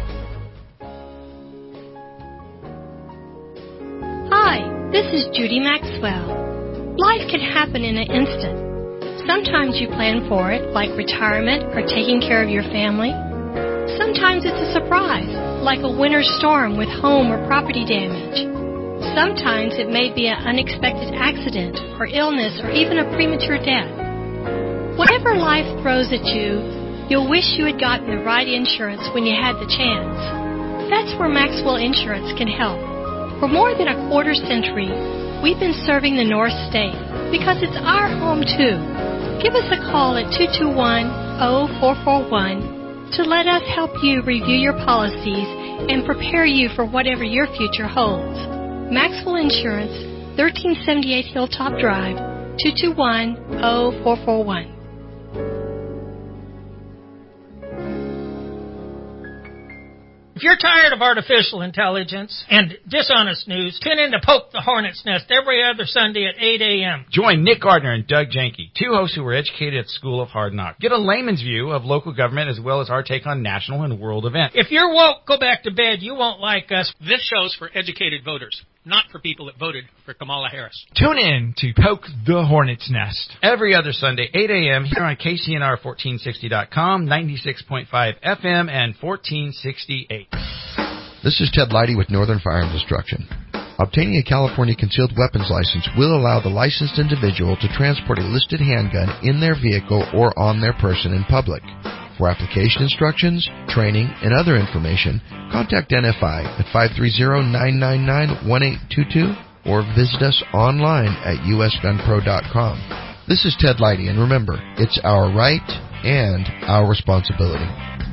Hi, this is Judy Maxwell. Life can happen in an instant. Sometimes you plan for it, like retirement or taking care of your family. Sometimes it's a surprise, like a winter storm with home or property damage. Sometimes it may be an unexpected accident or illness or even a premature death. Whatever life throws at you, you'll wish you had gotten the right insurance when you had the chance. That's where Maxwell Insurance can help. For more than a quarter century, we've been serving the North State because it's our home too. Give us a call at two two one, zero four four one to let us help you review your policies and prepare you for whatever your future holds. Maxwell Insurance, thirteen seventy-eight Hilltop Drive, two two one, zero four four one. If you're tired of artificial intelligence and dishonest news, tune in to Poke the Hornet's Nest every other Sunday at eight a.m. Join Nick Gardner and Doug Janke, two hosts who were educated at School of Hard Knocks. Get a layman's view of local government as well as our take on national and world events. If you're woke, go back to bed. You won't like us. This show's for educated voters, not for people that voted for Kamala Harris. Tune in to Poke the Hornet's Nest every other Sunday, eight a.m. here on K C N R fourteen sixty dot com, ninety-six point five F M, and fourteen sixty-eight. This is Ted Leidy with Northern Firearms Instruction. Obtaining a California concealed weapons license will allow the licensed individual to transport a listed handgun in their vehicle or on their person in public. For application instructions, training, and other information, contact N F I at five three zero, nine nine nine, one eight two two or visit us online at U S gun pro dot com. This is Ted Leidy, and remember, it's our right and our responsibility.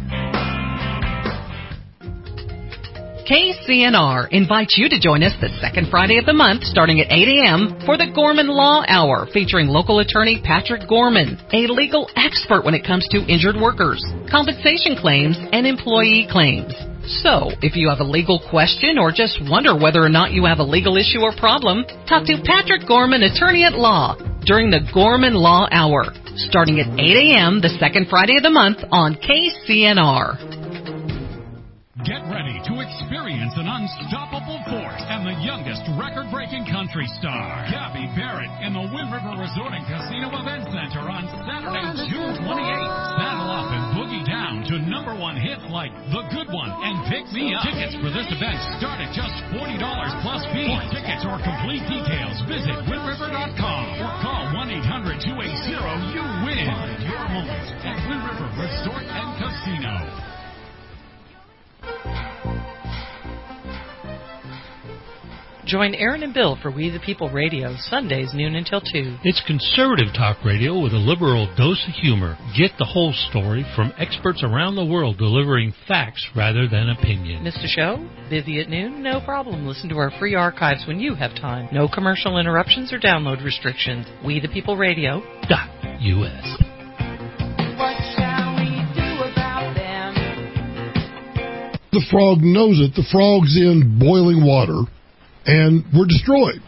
K C N R invites you to join us the second Friday of the month starting at eight a.m. for the Gorman Law Hour featuring local attorney Patrick Gorman, a legal expert when it comes to injured workers, compensation claims, and employee claims. So, if you have a legal question or just wonder whether or not you have a legal issue or problem, talk to Patrick Gorman, attorney at law, during the Gorman Law Hour starting at eight a.m. the second Friday of the month on K C N R. Get ready to experience an unstoppable force and the youngest record-breaking country star, Gabby Barrett, in the Wind River Resort and Casino Event Center on Saturday, June twenty-eighth. Saddle up and boogie down to number one hits like The Good One and Pick Me Up. Tickets for this event start at just forty dollars plus fee. For tickets or complete details, visit wind river dot com or call one eight hundred, two eight zero, you win. Find your moments at Wind River Resort and Casino. Join Aaron and Bill for We the People Radio, Sundays noon until two. It's conservative talk radio with a liberal dose of humor. Get the whole story from experts around the world delivering facts rather than opinion. Missed a show? Busy at noon? No problem. Listen to our free archives when you have time. No commercial interruptions or download restrictions. We the People Radio dot U S. What shall we do about them? the frog knows it, the frog's in boiling water, and we're destroyed.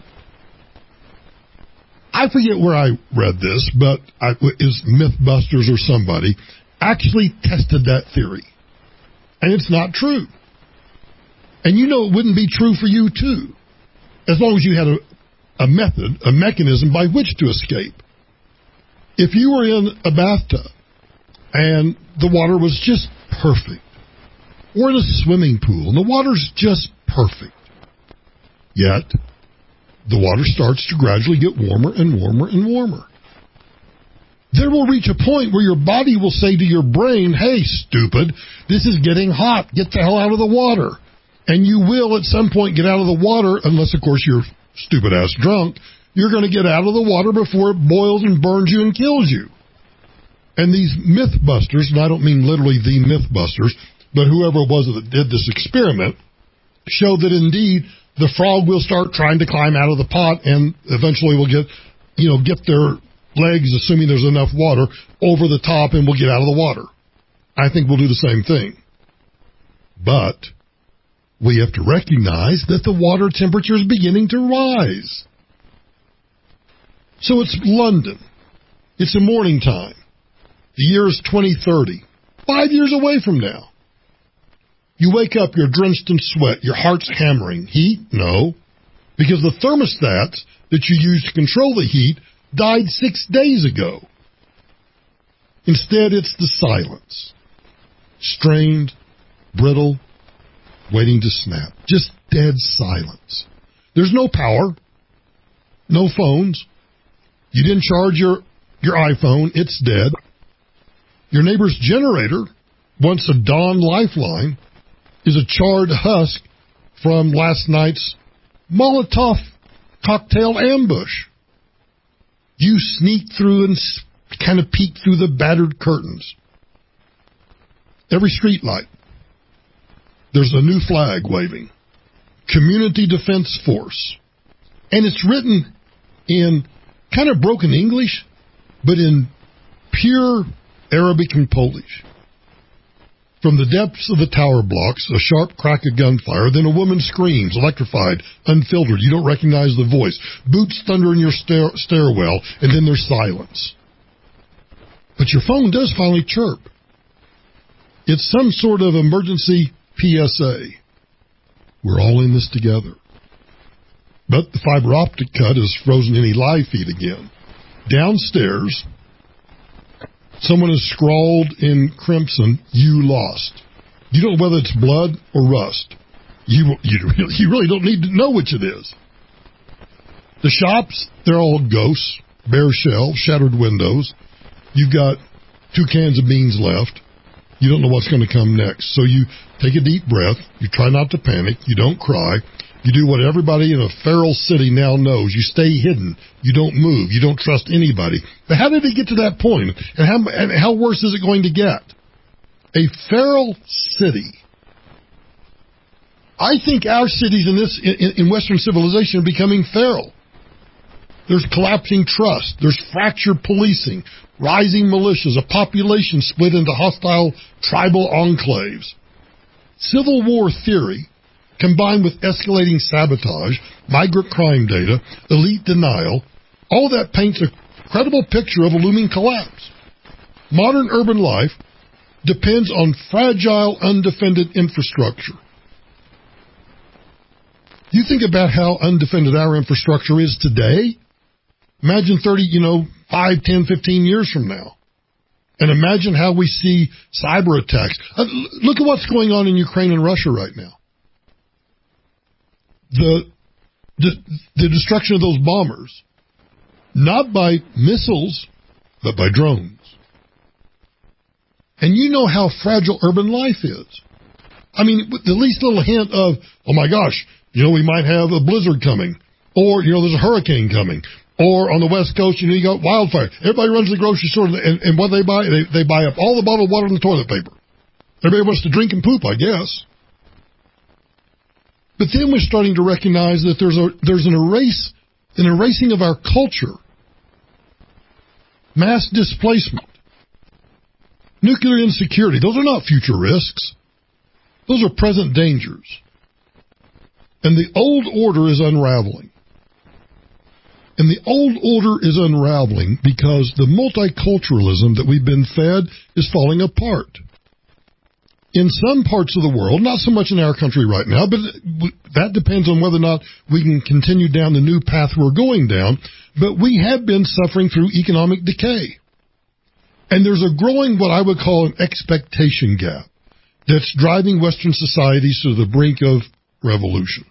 I forget where I read this, but I, it was Mythbusters or somebody actually tested that theory. And it's not true. And you know it wouldn't be true for you, too, as long as you had a, a method, a mechanism by which to escape. If you were in a bathtub and the water was just perfect, or in a swimming pool and the water's just perfect, yet the water starts to gradually get warmer and warmer and warmer. There will reach a point where your body will say to your brain, hey, stupid, this is getting hot. Get the hell out of the water. And you will at some point get out of the water, unless, of course, you're stupid-ass drunk. You're going to get out of the water before it boils and burns you and kills you. And these Mythbusters, and I don't mean literally the Mythbusters, but whoever it was that did this experiment, showed that indeed the frog will start trying to climb out of the pot and eventually will get, you know, get their legs, assuming there's enough water, over the top and will get out of the water. I think we'll do the same thing. But we have to recognize that the water temperature is beginning to rise. So it's London. It's a morning time. The year is twenty thirty. Five years away from now. You wake up, you're drenched in sweat, your heart's hammering. Heat? No. Because the thermostats that you use to control the heat died six days ago. Instead, it's the silence. Strained, brittle, waiting to snap. Just dead silence. There's no power. No phones. You didn't charge your, your iPhone. It's dead. Your neighbor's generator, once a Dawn lifeline, is a charred husk from last night's Molotov cocktail ambush. You sneak through and kind of peek through the battered curtains. Every street light, there's a new flag waving. Community Defense Force. And it's written in kind of broken English, but in pure Arabic and Polish. From the depths of the tower blocks, a sharp crack of gunfire, then a woman screams, electrified, unfiltered. You don't recognize the voice. Boots thunder in your stair- stairwell, and then there's silence. But your phone does finally chirp. It's some sort of emergency P S A. We're all in this together. But the fiber optic cut has frozen any live feed again. Downstairs, someone has scrawled in crimson, you lost. You don't know whether it's blood or rust. You, you, you really don't need to know which it is. The shops, they're all ghosts, bare shelves, shattered windows. You've got two cans of beans left. You don't know what's going to come next. So you take a deep breath. You try not to panic. You don't cry. You do what everybody in a feral city now knows. You stay hidden. You don't move. You don't trust anybody. But how did it get to that point? And how, and how worse is it going to get? A feral city. I think our cities in this in, in Western civilization are becoming feral. There's collapsing trust. There's fractured policing, rising militias, a population split into hostile tribal enclaves. Civil war theory, combined with escalating sabotage, migrant crime data, elite denial, all that paints a credible picture of a looming collapse. Modern urban life depends on fragile, undefended infrastructure. You think about how undefended our infrastructure is today? Imagine thirty, you know, five, ten, fifteen years from now. And imagine how we see cyber attacks. Uh, look at what's going on in Ukraine and Russia right now. The, the the destruction of those bombers, not by missiles, but by drones. And you know how fragile urban life is. I mean, with the least little hint of, oh my gosh, you know, we might have a blizzard coming, or, you know, there's a hurricane coming, or on the West Coast, you know, you got wildfire. Everybody runs to the grocery store, and, and what they buy, they, they buy up all the bottled water and the toilet paper. Everybody wants to drink and poop, I guess. But then we're starting to recognize that there's a there's an erase, an erasing of our culture. Mass displacement. Nuclear insecurity. Those are not future risks. Those are present dangers. And the old order is unraveling. And the old order is unraveling because the multiculturalism that we've been fed is falling apart. In some parts of the world, not so much in our country right now, but that depends on whether or not we can continue down the new path we're going down, but we have been suffering through economic decay. And there's a growing, what I would call an expectation gap that's driving Western societies to the brink of revolution.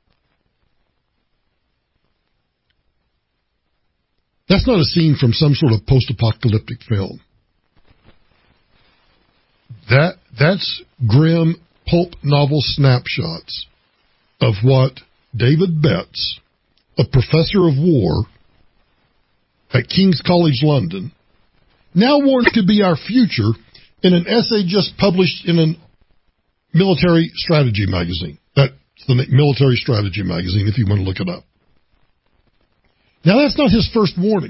That's not a scene from some sort of post-apocalyptic film. That that's grim pulp novel snapshots of what David Betts, a professor of war at King's College London, now warns could be our future in an essay just published in a military strategy magazine. That's the military strategy magazine if you want to look it up. Now, that's not his first warning.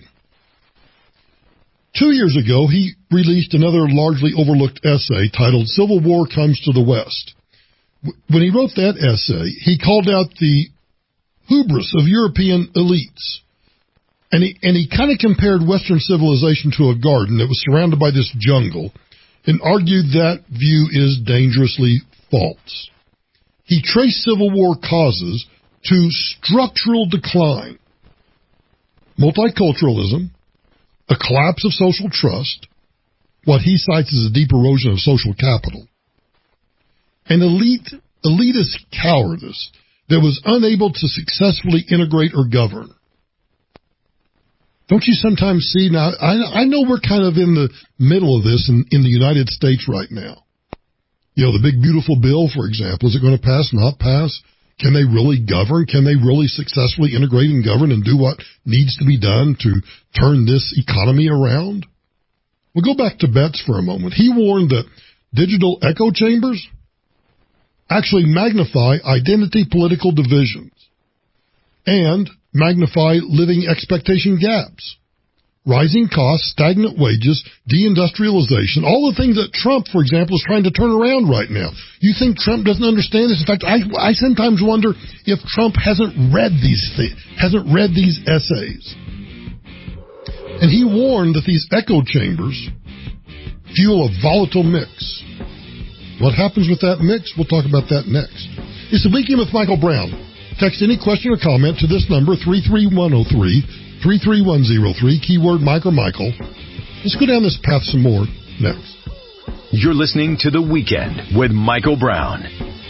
Two years ago, he released another largely overlooked essay titled Civil War Comes to the West. When he wrote that essay, he called out the hubris of European elites. And he, and he kind of compared Western civilization to a garden that was surrounded by this jungle and argued that view is dangerously false. He traced Civil War causes to structural decline. Multiculturalism, a collapse of social trust, what he cites as a deep erosion of social capital, and elite, elitist cowardice that was unable to successfully integrate or govern. Don't you sometimes see, now, I, I know we're kind of in the middle of this in, in the United States right now. You know, the big beautiful bill, for example, is it going to pass, not pass? Can they really govern? Can they really successfully integrate and govern and do what needs to be done to turn this economy around? We'll go back to Betts for a moment. He warned that digital echo chambers actually magnify identity political divisions and magnify living expectation gaps. Rising costs, stagnant wages, deindustrialization, all the things that Trump, for example, is trying to turn around right now. You think Trump doesn't understand this? In fact, I, I sometimes wonder if Trump hasn't read these th- hasn't read these essays. And he warned that these echo chambers fuel a volatile mix. What happens with that mix? We'll talk about that next. It's the Weekend with Michael Brown. Text any question or comment to this number, three three one oh three. three three one oh three, keyword Mike or Michael. Let's go down this path some more next. You're listening to The Weekend with Michael Brown.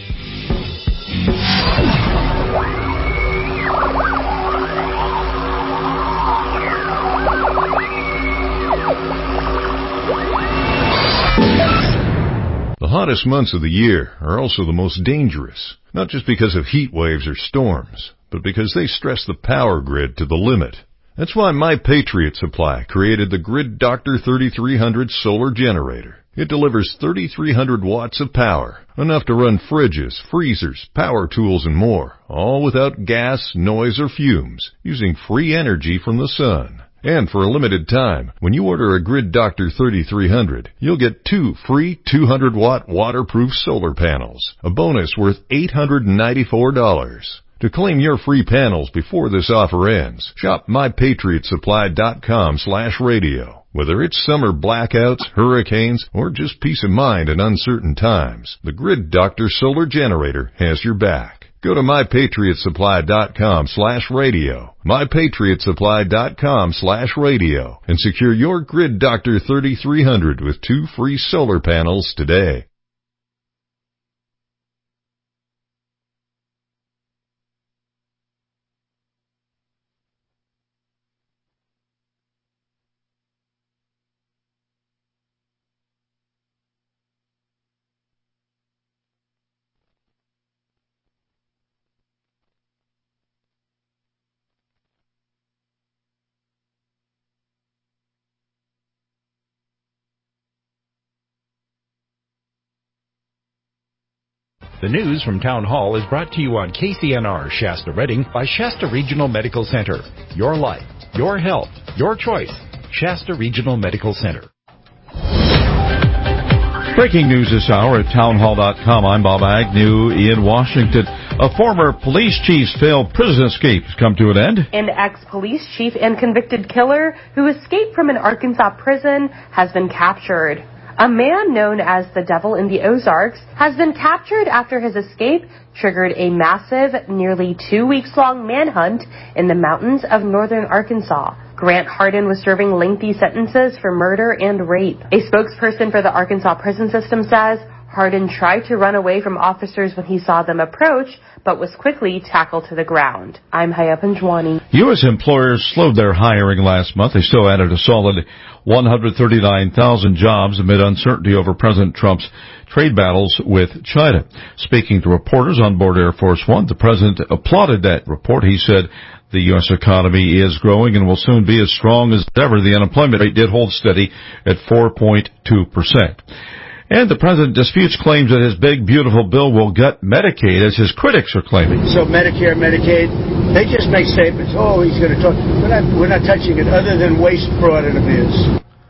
The hottest months of the year are also the most dangerous, not just because of heat waves or storms, but because they stress the power grid to the limit. That's why My Patriot Supply created the Grid Doctor thirty-three hundred solar generator. It delivers thirty-three hundred watts of power, enough to run fridges, freezers, power tools, and more, all without gas, noise, or fumes, using free energy from the sun. And for a limited time, when you order a Grid Doctor thirty-three hundred, you'll get two free two hundred watt waterproof solar panels, a bonus worth eight hundred ninety-four dollars. To claim your free panels before this offer ends, shop my patriot supply dot com slash radio. Whether it's summer blackouts, hurricanes, or just peace of mind in uncertain times, the Grid Doctor Solar Generator has your back. Go to my patriot supply dot com slash radio, my patriot supply dot com slash radio, and secure your Grid Doctor thirty-three hundred with two free solar panels today. The news from Town Hall is brought to you on K C N R Shasta Redding by Shasta Regional Medical Center. Your life, your health, your choice. Shasta Regional Medical Center. Breaking news this hour at townhall dot com. I'm Bob Agnew in Washington. A former police chief's failed prison escape has come to an end. An ex-police chief and convicted killer who escaped from an Arkansas prison has been captured. A man known as the Devil in the Ozarks has been captured after his escape triggered a massive, nearly two weeks long manhunt in the mountains of northern Arkansas. Grant Hardin was serving lengthy sentences for murder and rape. A spokesperson for the Arkansas prison system says Hardin tried to run away from officers when he saw them approach, but was quickly tackled to the ground. I'm Haya Panjwani. U S employers slowed their hiring last month. They still added a solid one hundred thirty-nine thousand jobs amid uncertainty over President Trump's trade battles with China. Speaking to reporters on board Air Force One, the president applauded that report. He said the U S economy is growing and will soon be as strong as ever. The unemployment rate did hold steady at four point two percent. And the president disputes claims that his big, beautiful bill will gut Medicaid, as his critics are claiming. So Medicare, Medicaid, they just make statements. Oh, he's going to talk. We're not, we're not touching it other than waste, fraud, and abuse.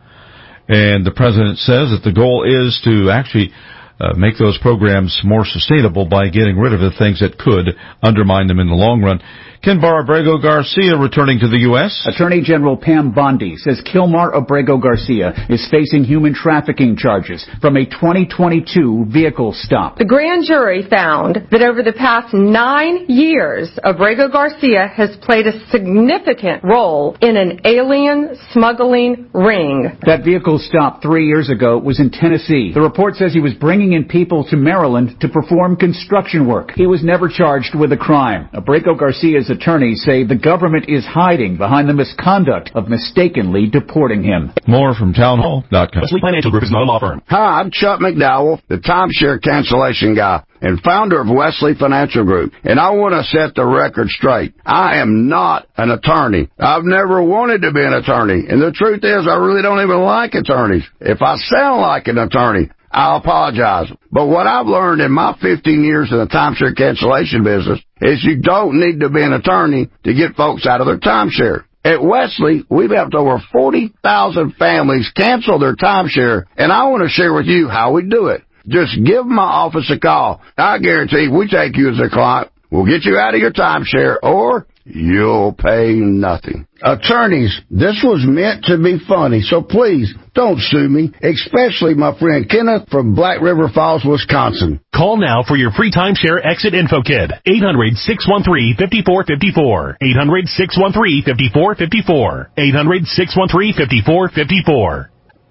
And the president says that the goal is to actually uh, make those programs more sustainable by getting rid of the things that could undermine them in the long run. Kinvar Abrego Garcia returning to the U S Attorney General Pam Bondi says Kilmar Abrego Garcia is facing human trafficking charges from a twenty twenty-two vehicle stop. The grand jury found that over the past nine years, Abrego Garcia has played a significant role in an alien smuggling ring. That vehicle stop three years ago was in Tennessee. The report says he was bringing in people to Maryland to perform construction work. He was never charged with a crime. Abrego Garcia's attorneys say the government is hiding behind the misconduct of mistakenly deporting him. More from townhall dot com. Wesley Financial Group is not a law firm. Hi, I'm Chuck McDowell, the timeshare cancellation guy and founder of Wesley Financial Group. And I want to set the record straight. I am not an attorney. I've never wanted to be an attorney. And the truth is, I really don't even like attorneys. If I sound like an attorney, I apologize. But what I've learned in my fifteen years in the timeshare cancellation business is you don't need to be an attorney to get folks out of their timeshare. At Wesley, we've helped over forty thousand families cancel their timeshare, and I want to share with you how we do it. Just give my office a call. I guarantee we take you as a client. We'll get you out of your timeshare, or you'll pay nothing. Attorneys, this was meant to be funny, so please don't sue me, especially my friend Kenneth from Black River Falls, Wisconsin. Call now for your free timeshare exit info kit. eight hundred, six one three, five four five four. eight hundred, six one three, five four five four. eight hundred, six one three, five four five four.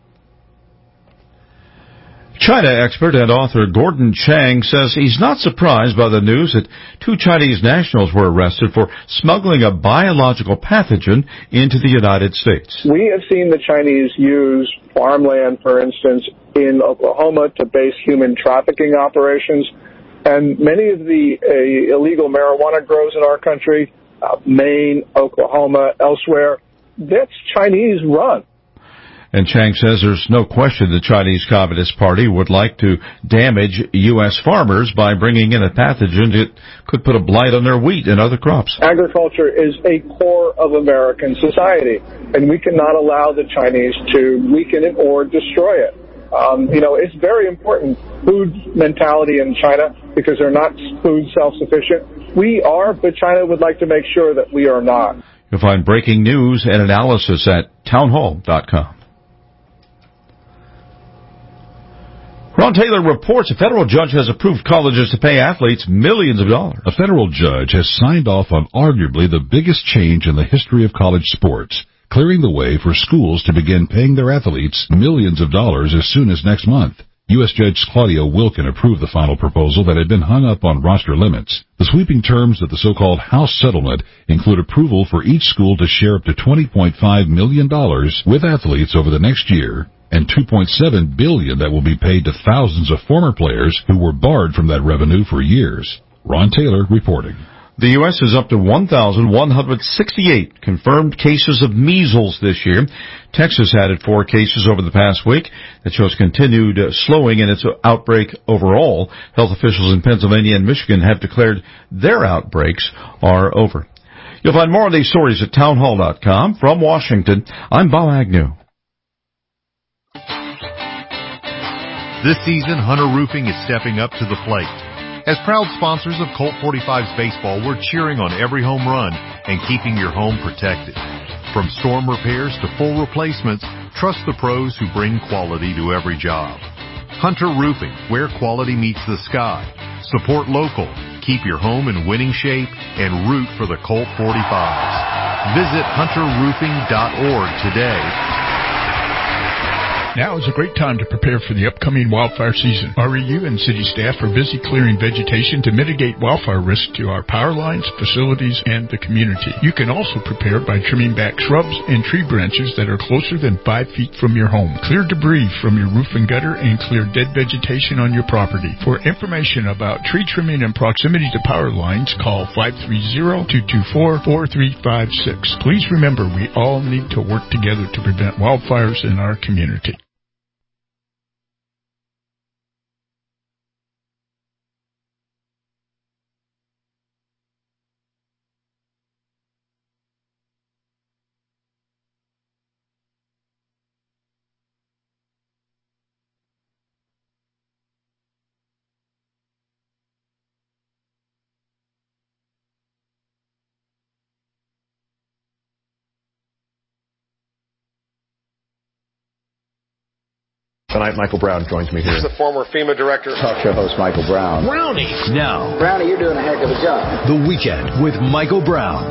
China expert and author Gordon Chang says he's not surprised by the news that two Chinese nationals were arrested for smuggling a biological pathogen into the United States. We have seen the Chinese use farmland, for instance, in Oklahoma to base human trafficking operations. And many of the uh, illegal marijuana grows in our country, uh, Maine, Oklahoma, elsewhere, that's Chinese run. And Chang says there's no question the Chinese Communist Party would like to damage U S farmers by bringing in a pathogen that could put a blight on their wheat and other crops. Agriculture is a core of American society, and we cannot allow the Chinese to weaken it or destroy it. Um, you know, it's very important food mentality in China because they're not food self-sufficient. We are, but China would like to make sure that we are not. You'll find breaking news and analysis at townhall dot com. Ron Taylor reports a federal judge has approved colleges to pay athletes millions of dollars. A federal judge has signed off on arguably the biggest change in the history of college sports, clearing the way for schools to begin paying their athletes millions of dollars as soon as next month. U S Judge Claudia Wilken approved the final proposal that had been hung up on roster limits. The sweeping terms of the so-called House settlement include approval for each school to share up to twenty point five million dollars with athletes over the next year, and two point seven billion dollars that will be paid to thousands of former players who were barred from that revenue for years. Ron Taylor reporting. The U S is up to one thousand one hundred sixty-eight confirmed cases of measles this year. Texas added four cases over the past week. That shows continued uh, slowing in its outbreak overall. Health officials in Pennsylvania and Michigan have declared their outbreaks are over. You'll find more of these stories at townhall dot com. From Washington, I'm Bob Agnew. This season, Hunter Roofing is stepping up to the plate. As proud sponsors of Colt forty-five's baseball, we're cheering on every home run and keeping your home protected. From storm repairs to full replacements, trust the pros who bring quality to every job. Hunter Roofing, where quality meets the sky. Support local, keep your home in winning shape, and root for the Colt forty-fives. Visit hunter roofing dot org today. Now is a great time to prepare for the upcoming wildfire season. R E U and city staff are busy clearing vegetation to mitigate wildfire risk to our power lines, facilities, and the community. You can also prepare by trimming back shrubs and tree branches that are closer than five feet from your home. Clear debris from your roof and gutter and clear dead vegetation on your property. For information about tree trimming and proximity to power lines, call five three zero, two two four, four three five six. Please remember, we all need to work together to prevent wildfires in our community. Tonight, Michael Brown joins me here. This is the former FEMA director. Talk show host Michael Brown. Brownie. Now, Brownie, you're doing a heck of a job. The Weekend with Michael Brown.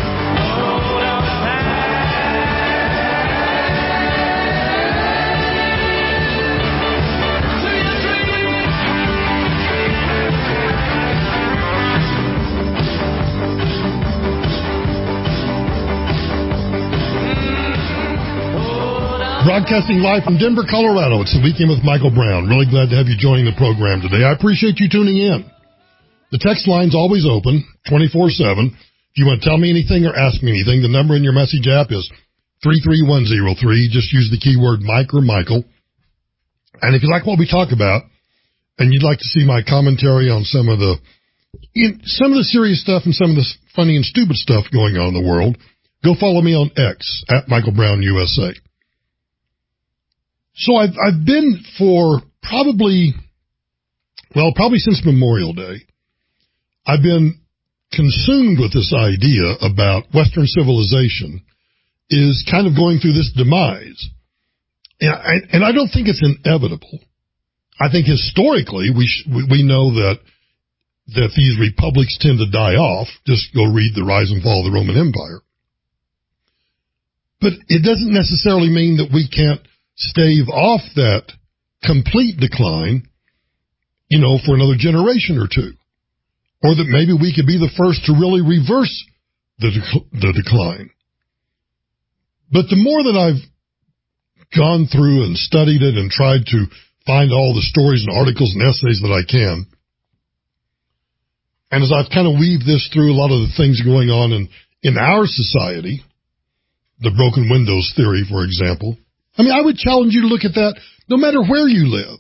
Broadcasting live from Denver, Colorado. It's the Weekend with Michael Brown. Really glad to have you joining the program today. I appreciate you tuning in. The text line's always open, twenty-four seven. If you want to tell me anything or ask me anything, the number in your message app is three three one zero three. Just use the keyword Mike or Michael. And if you like what we talk about, and you'd like to see my commentary on some of the in, some of the serious stuff and some of the funny and stupid stuff going on in the world, go follow me on X, at Michael Brown U S A. So I've, I've been for probably, well, probably since Memorial Day, I've been consumed with this idea about Western civilization is kind of going through this demise. And I, and I don't think it's inevitable. I think historically we sh- we know that that these republics tend to die off. Just go read the rise and fall of the Roman Empire. But it doesn't necessarily mean that we can't stave off that complete decline, you know, for another generation or two. Or that maybe we could be the first to really reverse the, dec- the decline. But the more that I've gone through and studied it and tried to find all the stories and articles and essays that I can, and as I've kind of weaved this through a lot of the things going on in, in our society, the broken windows theory, for example, I mean, I would challenge you to look at that no matter where you live.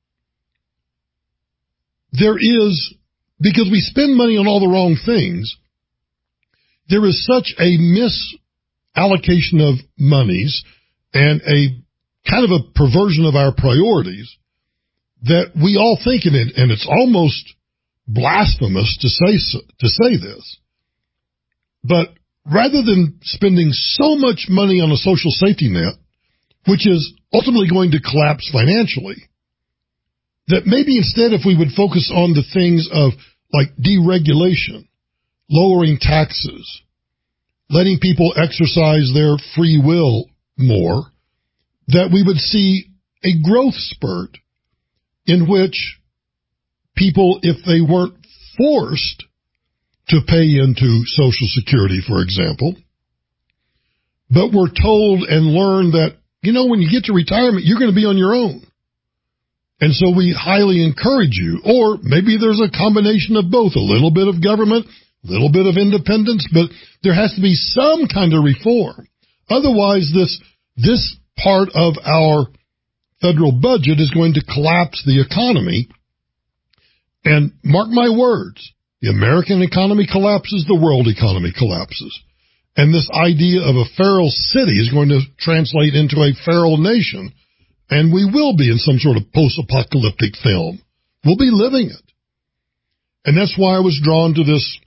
There is, because we spend money on all the wrong things, there is such a misallocation of monies and a kind of a perversion of our priorities that we all think, and it, and it's almost blasphemous to say to say this, but rather than spending so much money on a social safety net, which is ultimately going to collapse financially, that maybe instead if we would focus on the things of like deregulation, lowering taxes, letting people exercise their free will more, that we would see a growth spurt in which people, if they weren't forced to pay into Social Security, for example, but were told and learned that, you know, when you get to retirement, you're going to be on your own. And so we highly encourage you, or maybe there's a combination of both, a little bit of government, a little bit of independence, but there has to be some kind of reform. Otherwise, this, this part of our federal budget is going to collapse the economy. And mark my words, the American economy collapses, the world economy collapses. And this idea of a feral city is going to translate into a feral nation And we will be in some sort of post-apocalyptic film. We'll be living it. And that's why I was drawn to this,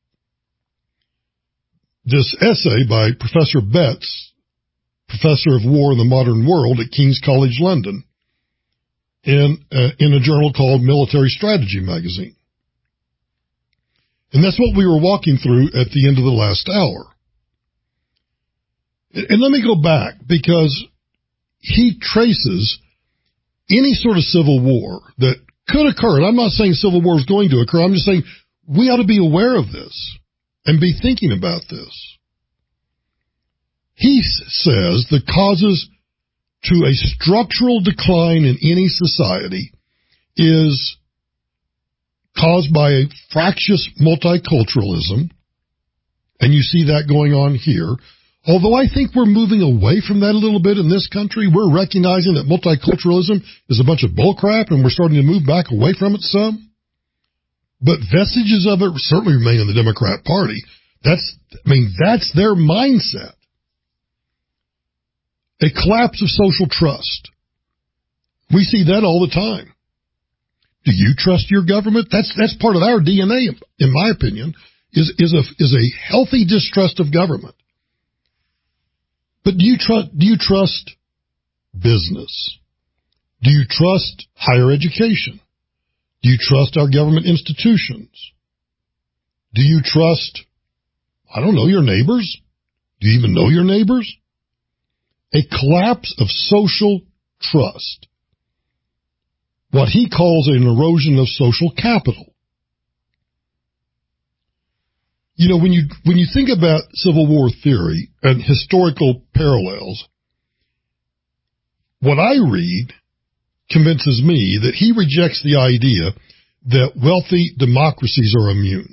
this essay by Professor Betts, Professor of War in the Modern World at King's College London, in, uh, in a journal called Military Strategy magazine. And that's what we were walking through at the end of the last hour. And let me go back, because he traces any sort of civil war that could occur. And I'm not saying civil war is going to occur. I'm just saying we ought to be aware of this and be thinking about this. He says the causes to a structural decline in any society is caused by a fractious multiculturalism, and you see that going on here. Although I think we're moving away from that a little bit in this country, we're recognizing that multiculturalism is a bunch of bullcrap, and we're starting to move back away from it some. But vestiges of it certainly remain in the Democrat Party. That's, I mean, that's their mindset. A collapse of social trust. We see that all the time. Do you trust your government? That's that's part of our D N A, in my opinion, is is a is a healthy distrust of government. But do you trust do you trust business? Do you trust higher education? Do you trust our government institutions? Do you trust, I don't know, your neighbors? Do you even know your neighbors? A collapse of social trust. What he calls an erosion of social capital. You know, when you when you think about Civil War theory and historical parallels, what I read convinces me that he rejects the idea that wealthy democracies are immune.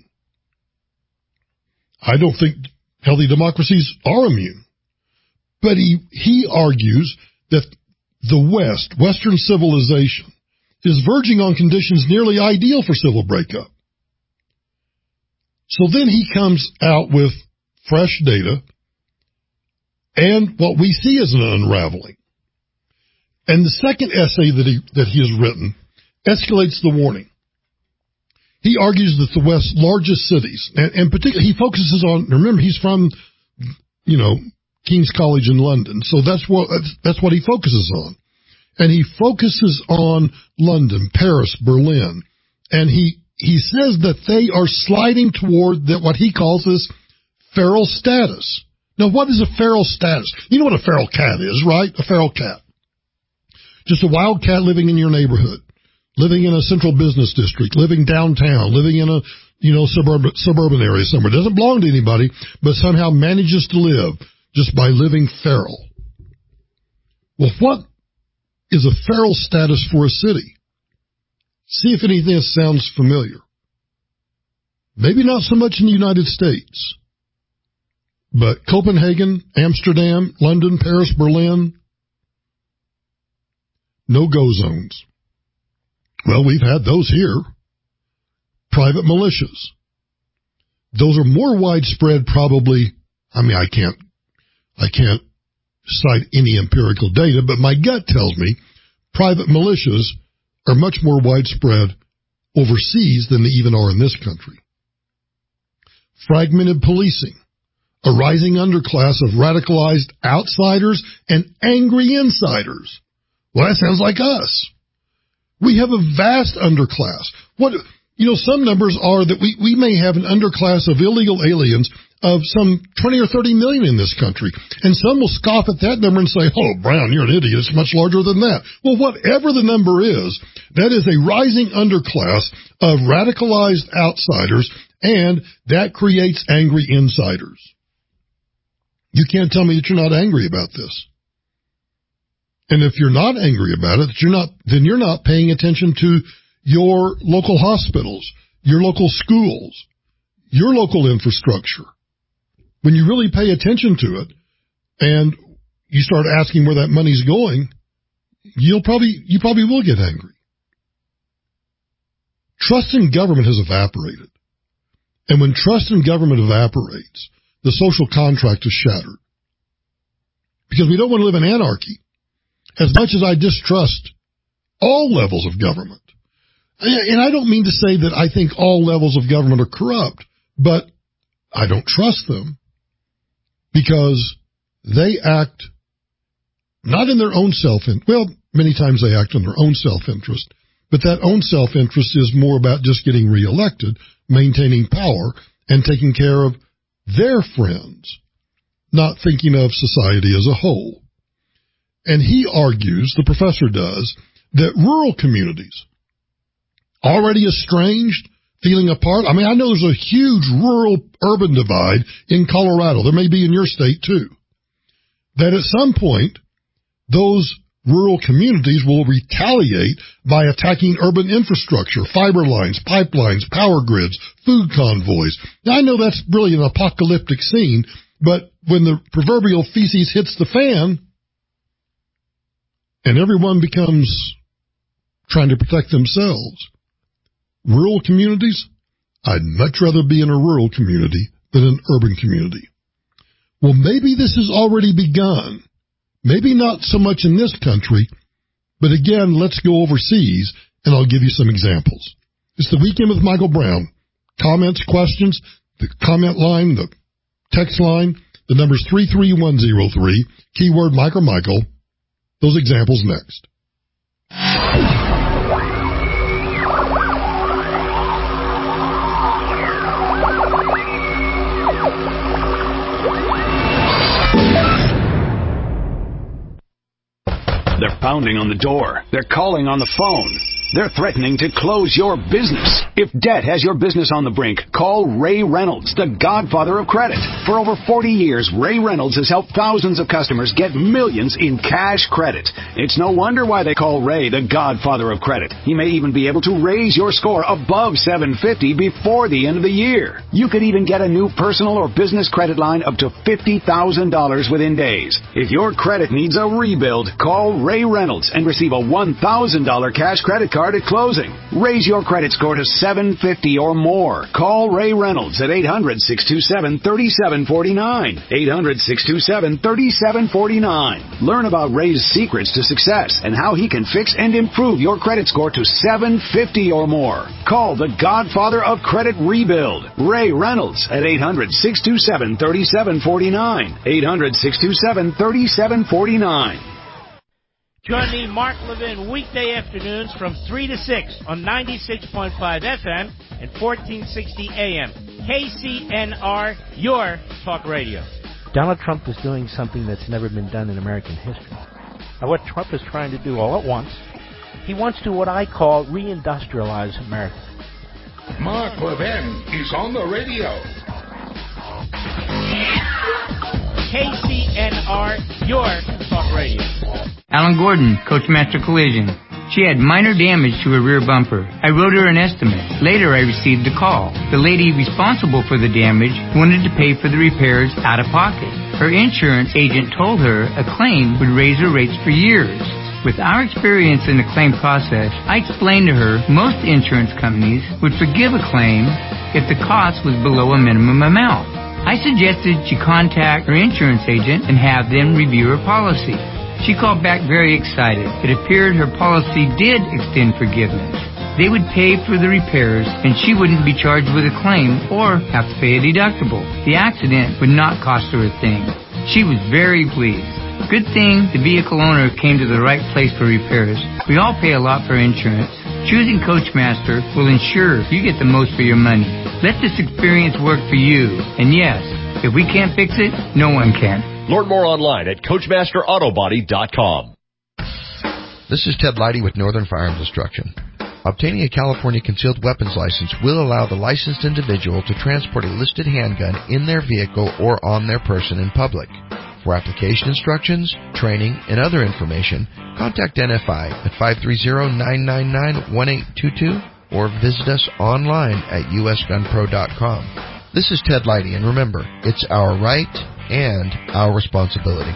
I don't think healthy democracies are immune. But he, he argues that the West, Western civilization, is verging on conditions nearly ideal for civil breakup. So then he comes out with fresh data, and what we see is an unraveling. And the second essay that he, that he has written escalates the warning. He argues that the West's largest cities, and, and particularly he focuses on, remember he's from, you know, King's College in London, so that's what that's what he focuses on. And he focuses on London, Paris, Berlin, and he he says that they are sliding toward that what he calls this feral status. Now, what is a feral status? You know what a feral cat is, right? A feral cat. Just a wild cat living in your neighborhood, living in a central business district, living downtown, living in a, you know, suburban suburban area somewhere. Doesn't belong to anybody, but somehow manages to live just by living feral. Well, what is a feral status for a city? See if any of this sounds familiar. Maybe not so much in the United States, but Copenhagen, Amsterdam, London, Paris, Berlin, no-go zones. Well, we've had those here. Private militias. Those are more widespread probably, I mean, I can't I can't cite any empirical data, but my gut tells me private militias are much more widespread overseas than they even are in this country. Fragmented policing, a rising underclass of radicalized outsiders and angry insiders. Well, that sounds like us. We have a vast underclass. What, you know, some numbers are that we, we may have an underclass of illegal aliens of some twenty or thirty million in this country. And some will scoff at that number and say, oh, Brown, you're an idiot. It's much larger than that. Well, whatever the number is, that is a rising underclass of radicalized outsiders, and that creates angry insiders. You can't tell me that you're not angry about this. And if you're not angry about it, you're not, then you're not paying attention to your local hospitals, your local schools, your local infrastructure. When you really pay attention to it and you start asking where that money's going, you'll probably, you probably will get angry. Trust in government has evaporated. And when trust in government evaporates, the social contract is shattered. Because we don't want to live in anarchy. as much as I distrust all levels of government. And I don't mean to say that I think all levels of government are corrupt, but I don't trust them because they act not in their own self-interest. Well, many times they act in their own self-interest, but that own self-interest is more about just getting reelected, maintaining power, and taking care of their friends, not thinking of society as a whole. And he argues, the professor does, that rural communities, already estranged, feeling apart. I mean, I know there's a huge rural-urban divide in Colorado. There may be in your state, too. That at some point, those rural communities will retaliate by attacking urban infrastructure, fiber lines, pipelines, power grids, food convoys. Now, I know that's really an apocalyptic scene, but when the proverbial feces hits the fan and everyone becomes trying to protect themselves, rural communities, I'd much rather be in a rural community than an urban community. Well, maybe this has already begun. Maybe not so much in this country, but again, let's go overseas, and I'll give you some examples. It's the Weekend with Michael Brown. Comments, questions, the comment line, the text line, the number's three three one zero three, keyword Mike or Michael. Those examples next. They're pounding on the door. They're calling on the phone. They're threatening to close your business. If debt has your business on the brink, call Ray Reynolds, the godfather of credit. For over forty years, Ray Reynolds has helped thousands of customers get millions in cash credit. It's no wonder why they call Ray the godfather of credit. He may even be able to raise your score above seven fifty before the end of the year. You could even get a new personal or business credit line up to fifty thousand dollars within days. If your credit needs a rebuild, call Ray Reynolds and receive a one thousand dollars cash credit card at closing. Raise your credit score to seven fifty or more. Call Ray Reynolds at eight hundred, six two seven, three seven four nine. eight hundred, six two seven, three seven four nine. Learn about Ray's secrets to success and how he can fix and improve your credit score to seven fifty or more. Call the godfather of credit rebuild, Ray Reynolds, at eight hundred, six two seven, three seven four nine. eight hundred, six two seven, three seven four nine. Join me, Mark Levin, weekday afternoons from three to six on ninety-six point five F M and fourteen sixty A M. K C N R, your talk radio. Donald Trump is doing something that's never been done in American history. Now, what Trump is trying to do all at once, he wants to what I call reindustrialize America. Mark Levin is on the radio. K C N R, your talk radio. Alan Gordon, Coachmaster Collision. She had minor damage to her rear bumper. I wrote her an estimate. Later, I received a call. The lady responsible for the damage wanted to pay for the repairs out of pocket. Her insurance agent told her a claim would raise her rates for years. With our experience in the claim process, I explained to her most insurance companies would forgive a claim if the cost was below a minimum amount. I suggested she contact her insurance agent and have them review her policy. She called back very excited. It appeared her policy did extend forgiveness. They would pay for the repairs, and she wouldn't be charged with a claim or have to pay a deductible. The accident would not cost her a thing. She was very pleased. Good thing the vehicle owner came to the right place for repairs. We all pay a lot for insurance. Choosing Coachmaster will ensure you get the most for your money. Let this experience work for you. And yes, if we can't fix it, no one can. Learn more online at Coachmaster Auto Body dot com. This is Ted Leidy with Northern Firearms Instruction. Obtaining a California concealed weapons license will allow the licensed individual to transport a listed handgun in their vehicle or on their person in public. For application instructions, training, and other information, contact N F I at five three zero, nine nine nine, one eight two two or visit us online at U S gun pro dot com. This is Ted Leidy, and remember, it's our right and our responsibility.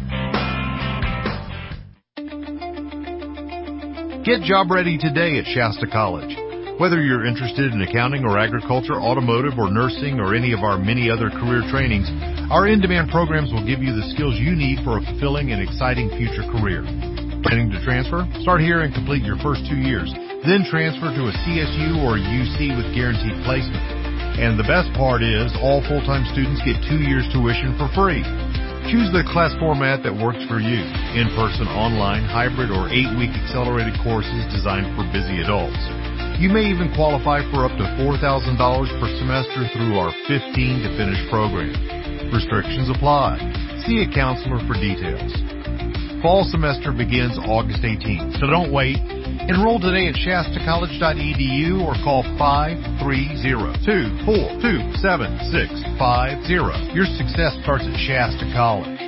Get job ready today at Shasta College. Whether you're interested in accounting or agriculture, automotive or nursing, or any of our many other career trainings, our in-demand programs will give you the skills you need for a fulfilling and exciting future career. Planning to transfer? Start here and complete your first two years. Then transfer to a C S U or U C with guaranteed placement. And the best part is all full-time students get two years tuition for free. Choose the class format that works for you. In-person, online, hybrid, or eight-week accelerated courses designed for busy adults. You may even qualify for up to four thousand dollars per semester through our fifteen to finish program. Restrictions apply. See a counselor for details. Fall semester begins August eighteenth, so don't wait. Enroll today at shasta college dot e d u or call five three zero, two four two, seven six five zero. Your success starts at Shasta College.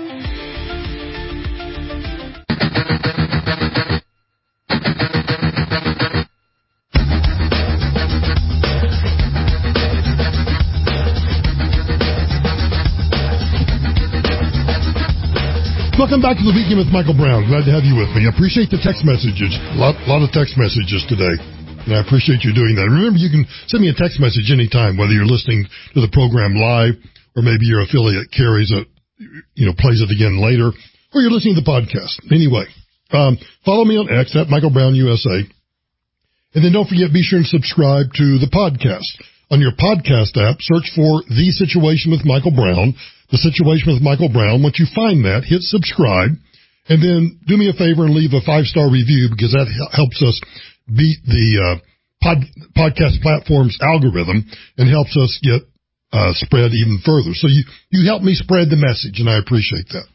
Welcome back to the Weekend with Michael Brown. Glad to have you with me. I appreciate the text messages. A lot, lot of text messages today, and I appreciate you doing that. Remember, you can send me a text message anytime, whether you're listening to the program live or maybe your affiliate carries it, you know, plays it again later, or you're listening to the podcast. Anyway, um, follow me on X at Michael Brown U S A, and then don't forget, be sure and subscribe to the podcast. On your podcast app, search for The Situation with Michael Brown. The Situation with Michael Brown. Once you find that, hit subscribe, and then do me a favor and leave a five-star review, because that helps us beat the uh, pod, podcast platform's algorithm and helps us get uh, spread even further. So you, you help me spread the message, and I appreciate that.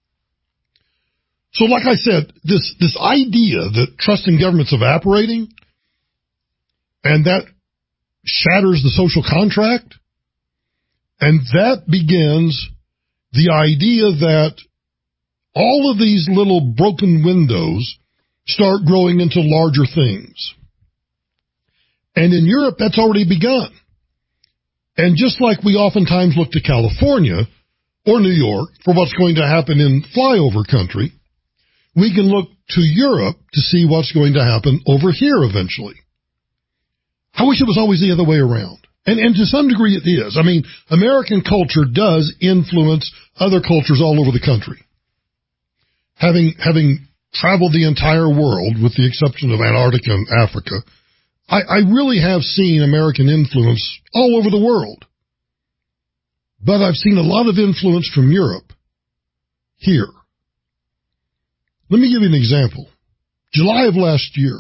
So like I said, this, this idea that trust in government's evaporating and that shatters the social contract, and that begins the idea that all of these little broken windows start growing into larger things. And in Europe, that's already begun. And just like we oftentimes look to California or New York for what's going to happen in flyover country, we can look to Europe to see what's going to happen over here eventually. I wish it was always the other way around. And, and to some degree it is. I mean, American culture does influence other cultures all over the country. Having, having traveled the entire world, with the exception of Antarctica and Africa, I, I really have seen American influence all over the world. But I've seen a lot of influence from Europe here. Let me give you an example. July of last year,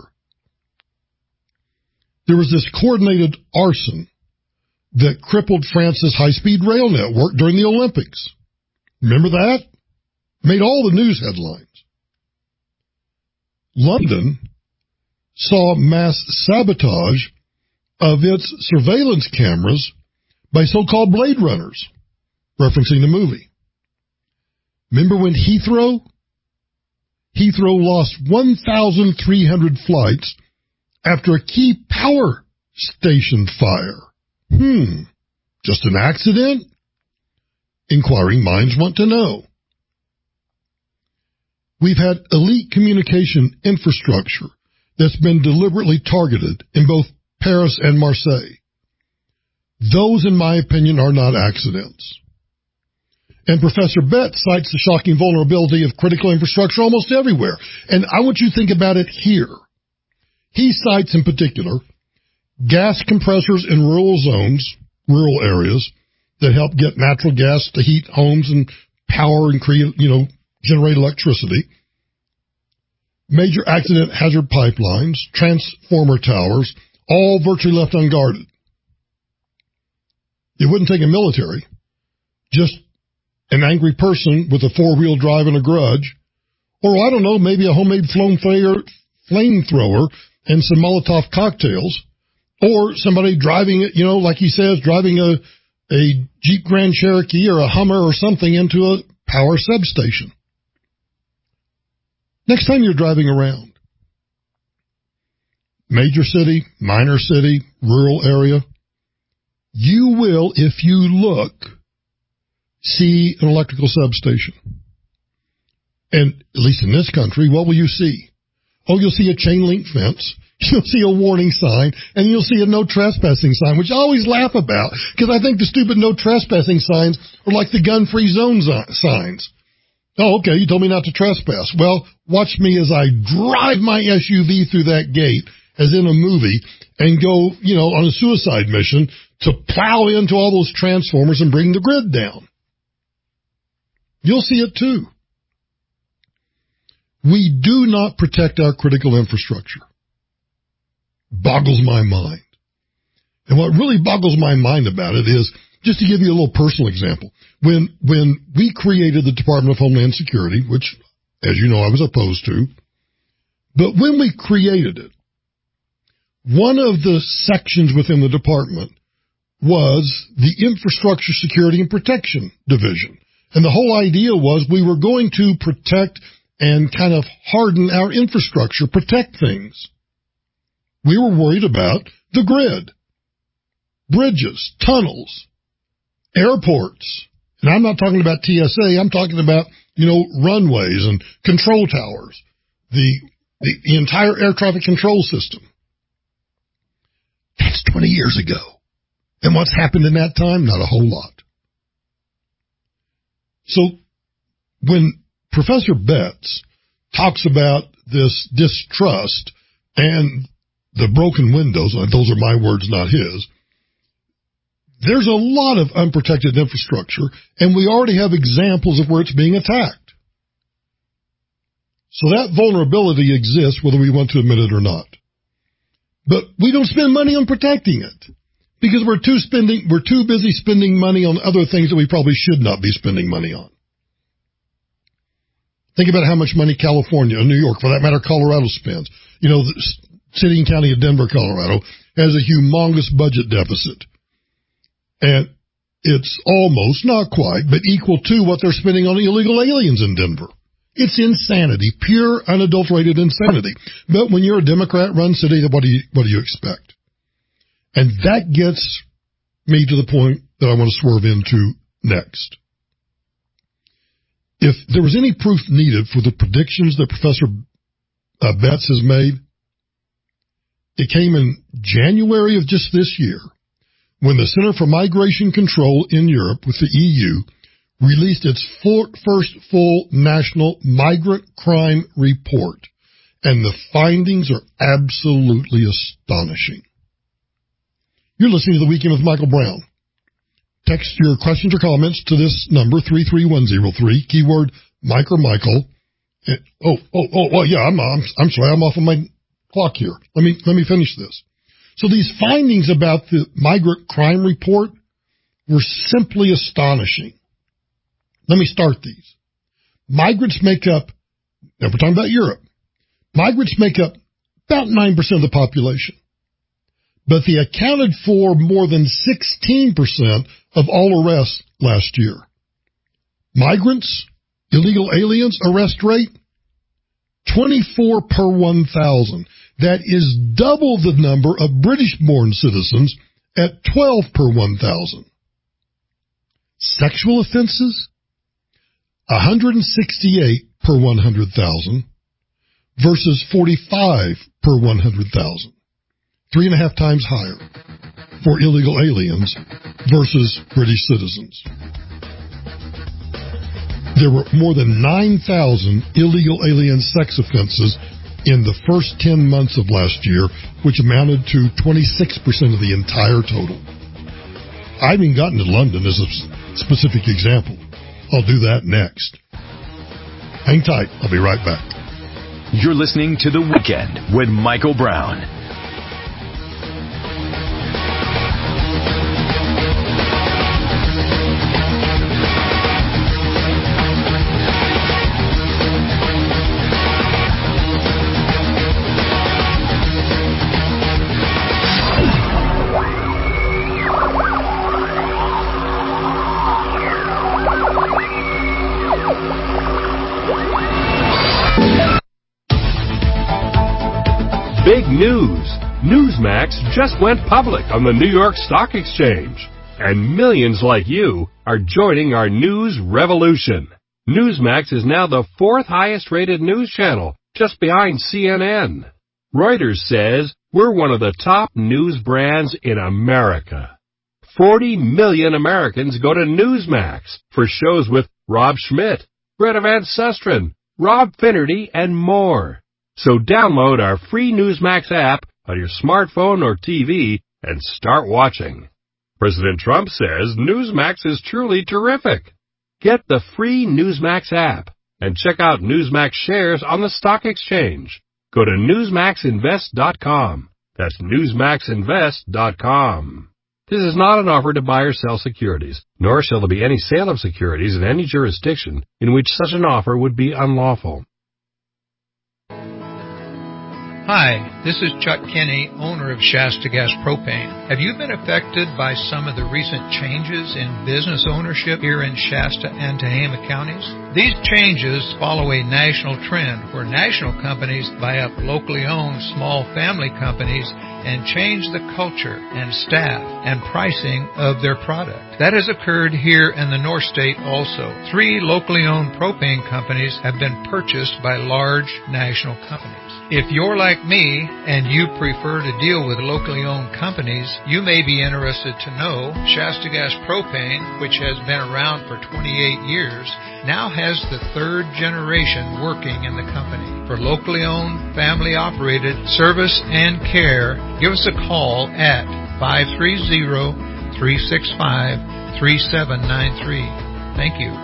there was this coordinated arson that crippled France's high-speed rail network during the Olympics. Remember that? Made all the news headlines. London saw mass sabotage of its surveillance cameras by so-called Blade Runners, referencing the movie. Remember when Heathrow? Heathrow lost one thousand three hundred flights after a key power station fire. Hmm, just an accident? Inquiring minds want to know. We've had elite communication infrastructure that's been deliberately targeted in both Paris and Marseille. Those, in my opinion, are not accidents. And Professor Bett cites the shocking vulnerability of critical infrastructure almost everywhere. And I want you to think about it here. He cites, in particular, gas compressors in rural zones, rural areas, that help get natural gas to heat homes and power and create, you know, generate electricity. Major accident hazard pipelines, transformer towers, all virtually left unguarded. It wouldn't take a military, just an angry person with a four-wheel drive and a grudge, or I don't know, maybe a homemade flamethrower and some Molotov cocktails, or somebody driving it, you know, like he says, driving a, a Jeep Grand Cherokee or a Hummer or something into a power substation. Next time you're driving around, major city, minor city, rural area, you will, if you look, see an electrical substation. And at least in this country, what will you see? Oh, you'll see a chain link fence. You'll see a warning sign, and you'll see a no trespassing sign, which I always laugh about, because I think the stupid no trespassing signs are like the gun-free zone signs. Oh, okay, you told me not to trespass. Well, watch me as I drive my S U V through that gate, as in a movie, and go, you know, on a suicide mission to plow into all those transformers and bring the grid down. You'll see it too. We do not protect our critical infrastructure. Boggles my mind. And what really boggles my mind about it is, just to give you a little personal example, when when we created the Department of Homeland Security, which, as you know, I was opposed to, but when we created it, one of the sections within the department was the Infrastructure Security and Protection Division. And the whole idea was we were going to protect and kind of harden our infrastructure, protect things. We were worried about the grid, bridges, tunnels, airports. And I'm not talking about T S A. I'm talking about, you know, runways and control towers, the, the, the entire air traffic control system. That's twenty years ago. And what's happened in that time? Not a whole lot. So when Professor Betts talks about this distrust and the broken windows, those are my words, not his, there's a lot of unprotected infrastructure, and we already have examples of where it's being attacked. So that vulnerability exists whether we want to admit it or not. But we don't spend money on protecting it because we're too spending, we're too busy spending money on other things that we probably should not be spending money on. Think about how much money California, or New York, for that matter, Colorado spends. You know, the city and county of Denver, Colorado, has a humongous budget deficit. And it's almost, not quite, but equal to what they're spending on illegal aliens in Denver. It's insanity, pure, unadulterated insanity. But when you're a Democrat-run city, what do you, what do you expect? And that gets me to the point that I want to swerve into next. If there was any proof needed for the predictions that Professor uh, Betts has made, it came in January of just this year when the Center for Migration Control in Europe with the E U released its full, first full national migrant crime report. And the findings are absolutely astonishing. You're listening to The Weekend with Michael Brown. Text your questions or comments to this number, three three one zero three, keyword Mike or Michael. And, oh, oh, oh, well, yeah, I'm, I'm, I'm sorry, I'm off of my clock here. Let me, let me finish this. So these findings about the migrant crime report were simply astonishing. Let me start these. Migrants make up, now we're talking about Europe, migrants make up about nine percent of the population. But they accounted for more than sixteen percent of all arrests last year. Migrants, illegal aliens arrest rate, twenty-four per one thousand. That is double the number of British-born citizens at twelve per one thousand. Sexual offenses, one hundred sixty-eight per one hundred thousand versus forty-five per one hundred thousand. Three and a half times higher for illegal aliens versus British citizens. There were more than nine thousand illegal alien sex offenses in the first ten months of last year, which amounted to twenty-six percent of the entire total. I haven't gotten to London as a specific example. I'll do that next. Hang tight. I'll be right back. You're listening to The Weekend with Michael Brown. Big news! Newsmax just went public on the New York Stock Exchange, and millions like you are joining our news revolution. Newsmax is now the fourth highest-rated news channel, just behind C N N. Reuters says we're one of the top news brands in America. forty million Americans go to Newsmax for shows with Rob Schmidt, Greta Van Susteren, Rob Finnerty, and more. So download our free Newsmax app on your smartphone or T V and start watching. President Trump says Newsmax is truly terrific. Get the free Newsmax app and check out Newsmax shares on the stock exchange. Go to newsmax invest dot com. That's newsmax invest dot com. This is not an offer to buy or sell securities, nor shall there be any sale of securities in any jurisdiction in which such an offer would be unlawful. Hi, this is Chuck Kinney, owner of Shasta Gas Propane. Have you been affected by some of the recent changes in business ownership here in Shasta and Tehama counties? These changes follow a national trend where national companies buy up locally owned small family companies and change the culture and staff and pricing of their product. That has occurred here in the North State also. Three locally owned propane companies have been purchased by large national companies. If you're like me and you prefer to deal with locally owned companies, you may be interested to know Shasta Gas Propane, which has been around for twenty-eight years, now has the third generation working in the company. For locally owned, family operated service and care, give us a call at five three zero, three six five, three seven nine three. Thank you.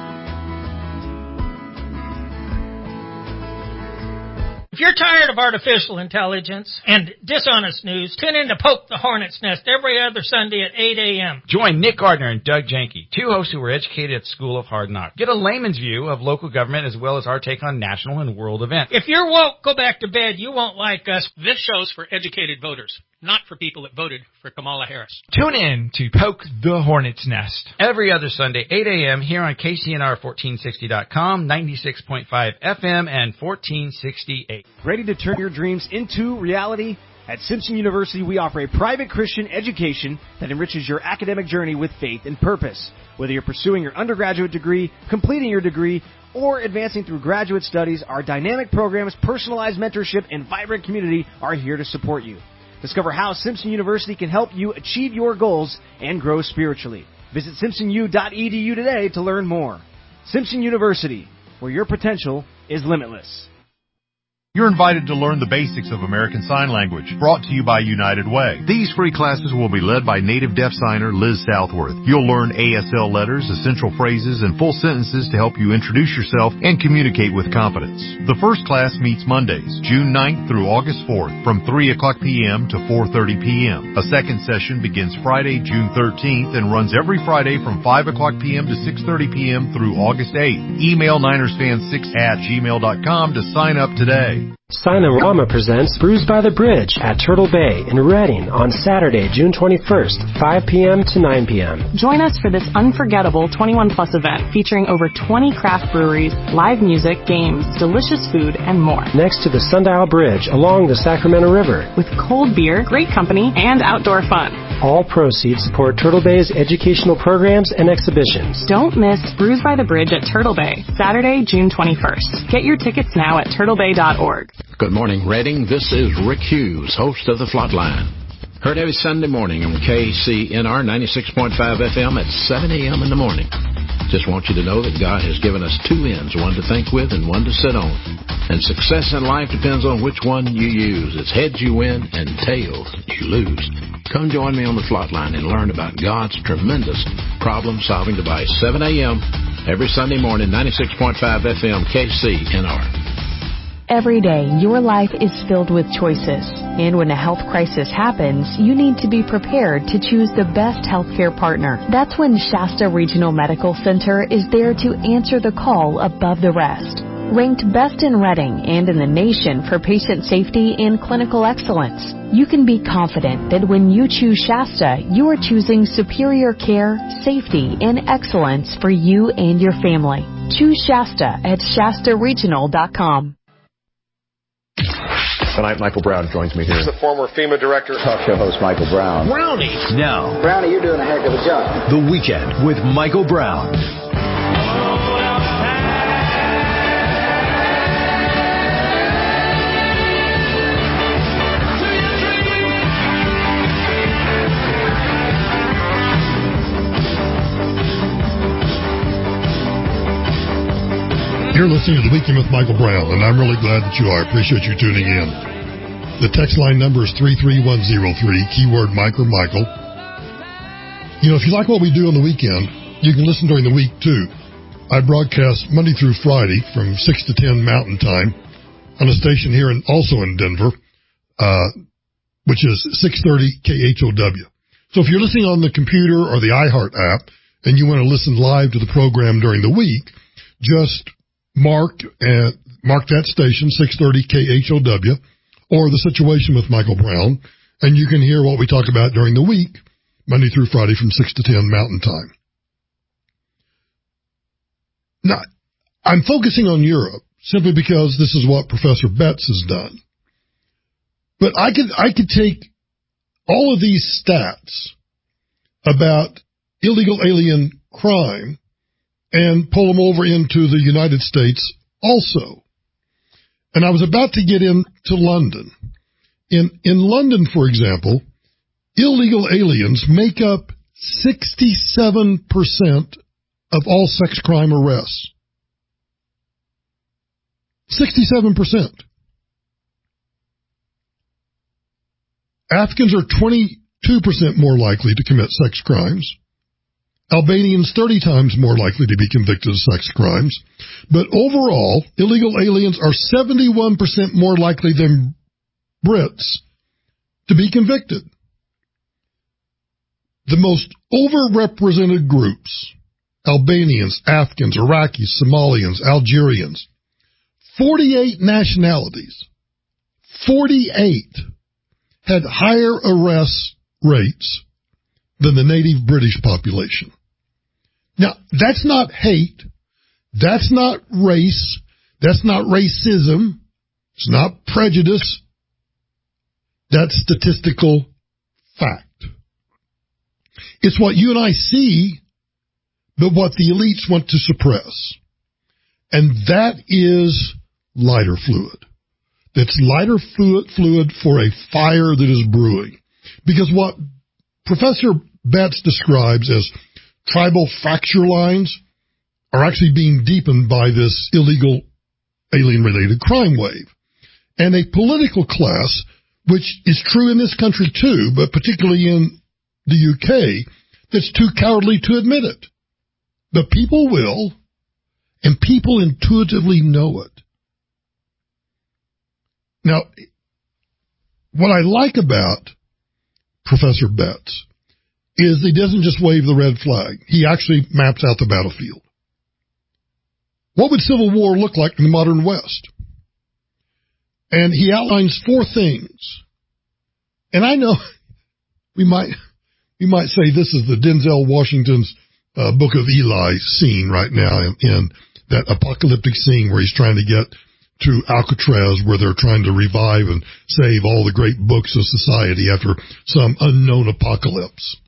If you're tired of artificial intelligence and dishonest news, tune in to Poke the Hornet's Nest every other Sunday at eight a.m. Join Nick Gardner and Doug Janke, two hosts who were educated at School of Hard Knocks. Get a layman's view of local government as well as our take on national and world events. If you're woke, go back to bed. You won't like us. This show's for educated voters, not for people that voted for Kamala Harris. Tune in to Poke the Hornet's Nest every other Sunday, eight a.m. here on K C N R fourteen sixty dot com, ninety-six point five F M, and fourteen sixty-eight. Ready to turn your dreams into reality? At Simpson University, we offer a private Christian education that enriches your academic journey with faith and purpose. Whether you're pursuing your undergraduate degree, completing your degree, or advancing through graduate studies, our dynamic programs, personalized mentorship, and vibrant community are here to support you. Discover how Simpson University can help you achieve your goals and grow spiritually. Visit simpson u dot e d u today to learn more. Simpson University, where your potential is limitless. You're invited to learn the basics of American Sign Language, brought to you by United Way. These free classes will be led by native deaf signer Liz Southworth. You'll learn A S L letters, essential phrases, and full sentences to help you introduce yourself and communicate with confidence. The first class meets Mondays, June ninth through August fourth, from three o'clock p.m. to four thirty p.m. A second session begins Friday, June thirteenth, and runs every Friday from five o'clock p.m. to six thirty p.m. through August eighth. Email Niners Fan six at gmail dot com to sign up today. Sign-O-Rama presents Bruised by the Bridge at Turtle Bay in Redding on Saturday, June twenty-first, five p.m. to nine p.m. Join us for this unforgettable twenty-one plus event featuring over twenty craft breweries, live music, games, delicious food, and more. Next to the Sundial Bridge along the Sacramento River. With cold beer, great company, and outdoor fun. All proceeds support Turtle Bay's educational programs and exhibitions. Don't miss Bruised by the Bridge at Turtle Bay, Saturday, June twenty-first. Get your tickets now at turtle bay dot org. Good morning, Redding. This is Rick Hughes, host of The Flatline. Heard every Sunday morning on K C N R ninety-six point five F M at seven a.m. in the morning. Just want you to know that God has given us two ends, one to think with and one to sit on. And success in life depends on which one you use. It's heads you win and tails you lose. Come join me on The Flatline and learn about God's tremendous problem-solving device. seven a.m. every Sunday morning, ninety-six point five F M, K C N R. Every day, your life is filled with choices. And when a health crisis happens, you need to be prepared to choose the best healthcare partner. That's when Shasta Regional Medical Center is there to answer the call above the rest. Ranked best in Redding and in the nation for patient safety and clinical excellence, you can be confident that when you choose Shasta, you are choosing superior care, safety, and excellence for you and your family. Choose Shasta at shasta regional dot com. Tonight, Michael Brown joins me here. The former FEMA director. Talk show host Michael Brown. Brownie. Now, Brownie, you're doing a heck of a job. The Weekend with Michael Brown. You're listening to The Weekend with Michael Brown, and I'm really glad that you are. I appreciate you tuning in. The text line number is three three one zero three, keyword Mike or Michael. You know, if you like what we do on the weekend, you can listen during the week, too. I broadcast Monday through Friday from six to ten Mountain Time on a station here and also in Denver, uh, which is six thirty K H O W. So if you're listening on the computer or the iHeart app and you want to listen live to the program during the week, just mark uh, mark that station, six thirty K H O W, or The Situation with Michael Brown, and you can hear what we talk about during the week, Monday through Friday from six to ten Mountain Time. Now, I'm focusing on Europe simply because this is what Professor Betts has done. But I could I could take all of these stats about illegal alien crime and pull them over into the United States also. And I was about to get into London. In in London, for example, illegal aliens make up sixty-seven percent of all sex crime arrests. sixty-seven percent. Africans are twenty-two percent more likely to commit sex crimes. Albanians thirty times more likely to be convicted of sex crimes. But overall, illegal aliens are seventy-one percent more likely than Brits to be convicted. The most overrepresented groups, Albanians, Afghans, Iraqis, Somalians, Algerians, forty-eight nationalities, forty-eight had higher arrest rates than the native British population. Now, that's not hate. That's not race. That's not racism. It's not prejudice. That's statistical fact. It's what you and I see, but what the elites want to suppress. And that is lighter fluid. That's lighter fluid for a fire that is brewing. Because what Professor Betts describes as tribal fracture lines are actually being deepened by this illegal alien-related crime wave. And a political class, which is true in this country too, but particularly in the U K, that's too cowardly to admit it. But people will, and people intuitively know it. Now, what I like about Professor Betts is he doesn't just wave the red flag. He actually maps out the battlefield. What would civil war look like in the modern West? And he outlines four things. And I know we might we might say this is the Denzel Washington's uh, Book of Eli scene right now in, in that apocalyptic scene where he's trying to get to Alcatraz, where they're trying to revive and save all the great books of society after some unknown apocalypse.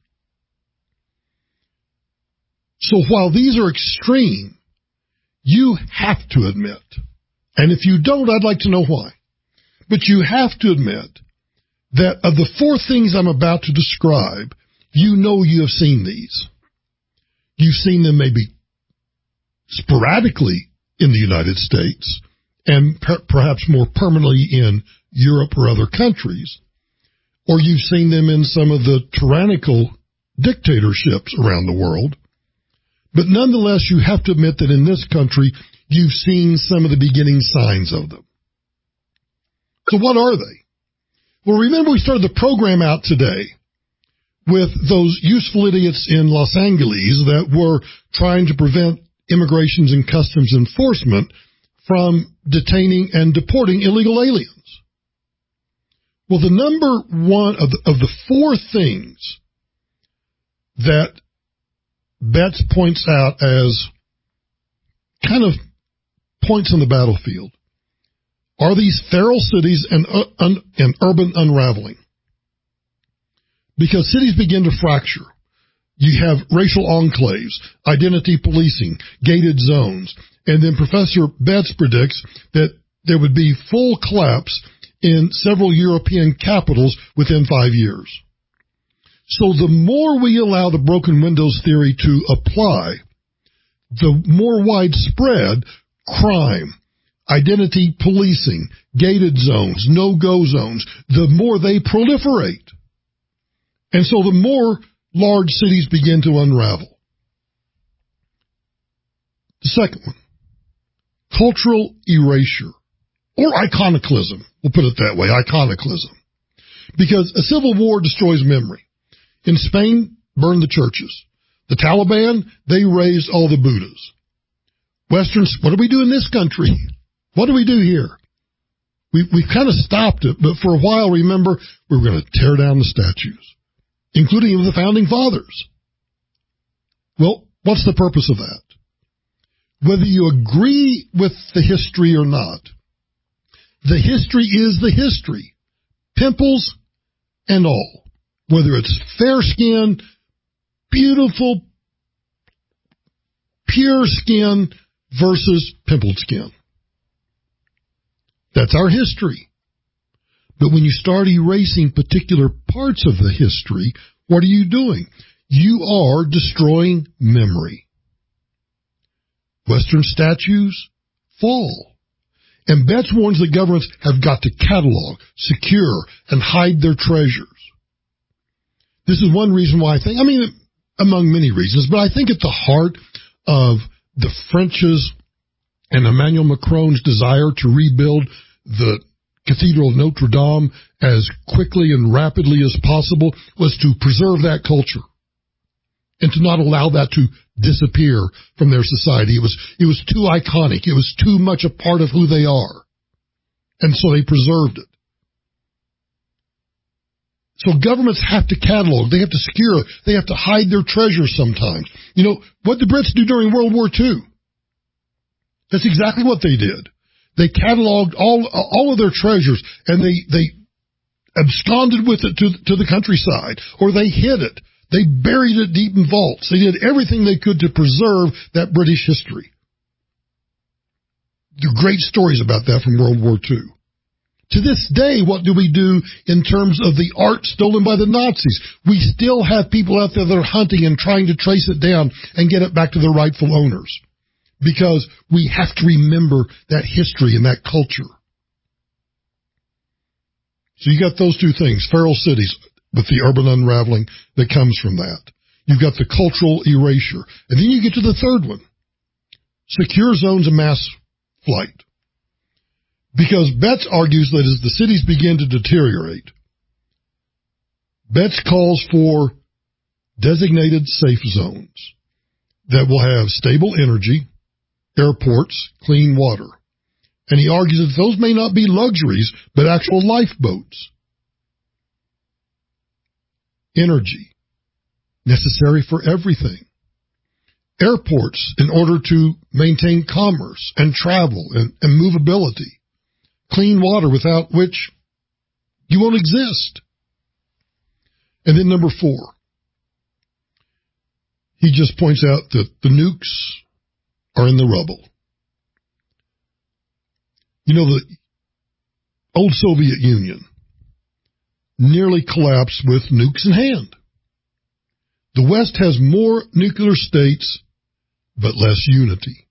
So while these are extreme, you have to admit, and if you don't, I'd like to know why, but you have to admit that of the four things I'm about to describe, you know you have seen these. You've seen them maybe sporadically in the United States, and per- perhaps more permanently in Europe or other countries, or you've seen them in some of the tyrannical dictatorships around the world. But nonetheless, you have to admit that in this country, you've seen some of the beginning signs of them. So what are they? Well, remember we started the program out today with those useful idiots in Los Angeles that were trying to prevent Immigrations and Customs Enforcement from detaining and deporting illegal aliens. Well, the number one of the, of the four things that Betts points out as kind of points on the battlefield are these feral cities and, uh, un, and urban unraveling. Because cities begin to fracture. You have racial enclaves, identity policing, gated zones, and then Professor Betts predicts that there would be full collapse in several European capitals within five years. So the more we allow the broken windows theory to apply, the more widespread crime, identity policing, gated zones, no-go zones, the more they proliferate. And so the more large cities begin to unravel. The second one, cultural erasure, or iconoclasm. We'll put it that way, iconoclasm. Because a civil war destroys memory. In Spain, burned the churches. The Taliban, they razed all the Buddhas. Westerns, what do we do in this country? What do we do here? We, we've kind of stopped it, but for a while, remember, we were going to tear down the statues, including of the Founding Fathers. Well, what's the purpose of that? Whether you agree with the history or not, the history is the history, pimples and all. Whether it's fair skin, beautiful, pure skin versus pimpled skin. That's our history. But when you start erasing particular parts of the history, what are you doing? You are destroying memory. Western statues fall. And Betts warns that governments have got to catalog, secure, and hide their treasures. This is one reason why I think, I mean, among many reasons, but I think at the heart of the French's and Emmanuel Macron's desire to rebuild the Cathedral of Notre Dame as quickly and rapidly as possible was to preserve that culture and to not allow that to disappear from their society. It was, it was too iconic. It was too much a part of who they are. And so they preserved it. So governments have to catalog. They have to secure. They have to hide their treasures sometimes. You know, what did the Brits do during World War Two? That's exactly what they did. They cataloged all all of their treasures, and they, they absconded with it to, to the countryside, or they hid it. They buried it deep in vaults. They did everything they could to preserve that British history. There are great stories about that from World War Two. To this day, what do we do in terms of the art stolen by the Nazis? We still have people out there that are hunting and trying to trace it down and get it back to the rightful owners. Because we have to remember that history and that culture. So you got those two things, feral cities with the urban unraveling that comes from that. You've got the cultural erasure. And then you get to the third one, secure zones of mass flight. Because Betts argues that as the cities begin to deteriorate, Betts calls for designated safe zones that will have stable energy, airports, clean water. And he argues that those may not be luxuries, but actual lifeboats. Energy, necessary for everything. Airports, in order to maintain commerce and travel and, and movability. Clean water, without which you won't exist. And then number four, he just points out that the nukes are in the rubble. You know, the old Soviet Union nearly collapsed with nukes in hand. The West has more nuclear states, but less unity.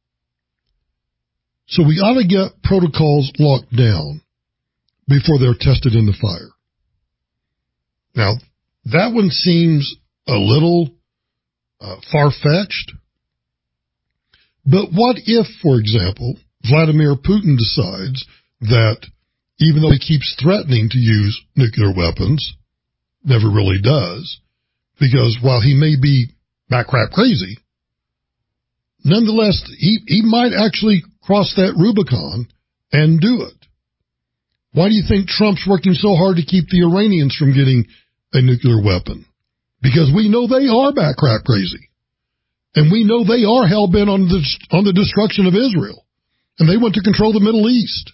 So we ought to get protocols locked down before they're tested in the fire. Now, that one seems a little uh, far-fetched. But what if, for example, Vladimir Putin decides that even though he keeps threatening to use nuclear weapons, never really does, because while he may be back-crap crazy, nonetheless, he, he might actually cross that Rubicon and do it. Why do you think Trump's working so hard to keep the Iranians from getting a nuclear weapon? Because we know they are back-crap crazy. And we know they are hell-bent on the, on the destruction of Israel. And they want to control the Middle East.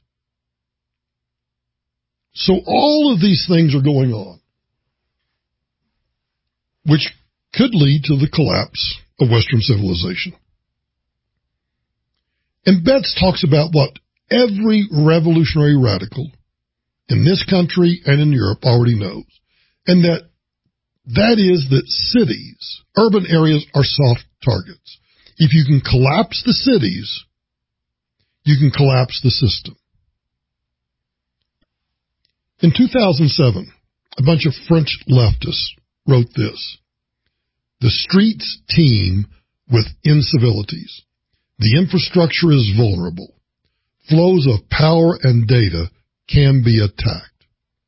So all of these things are going on, which could lead to the collapse of Western civilization. And Betts talks about what every revolutionary radical in this country and in Europe already knows, and that that is that cities, urban areas, are soft targets. If you can collapse the cities, you can collapse the system. In two thousand seven, a bunch of French leftists wrote this: "The streets teem with incivilities. The infrastructure is vulnerable. Flows of power and data can be attacked."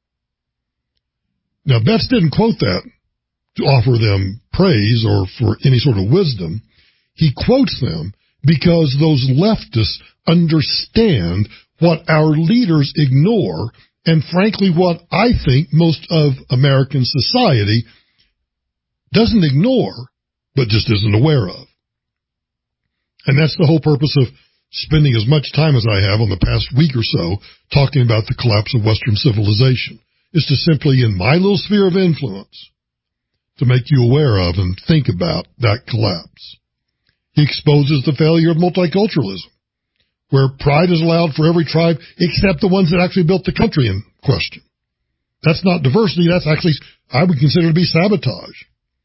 Now, Betts didn't quote that to offer them praise or for any sort of wisdom. He quotes them because those leftists understand what our leaders ignore, and frankly what I think most of American society doesn't ignore, but just isn't aware of. And that's the whole purpose of spending as much time as I have on the past week or so talking about the collapse of Western civilization, is to simply, in my little sphere of influence, to make you aware of and think about that collapse. He exposes the failure of multiculturalism, where pride is allowed for every tribe except the ones that actually built the country in question. That's not diversity, that's actually, I would consider to be sabotage.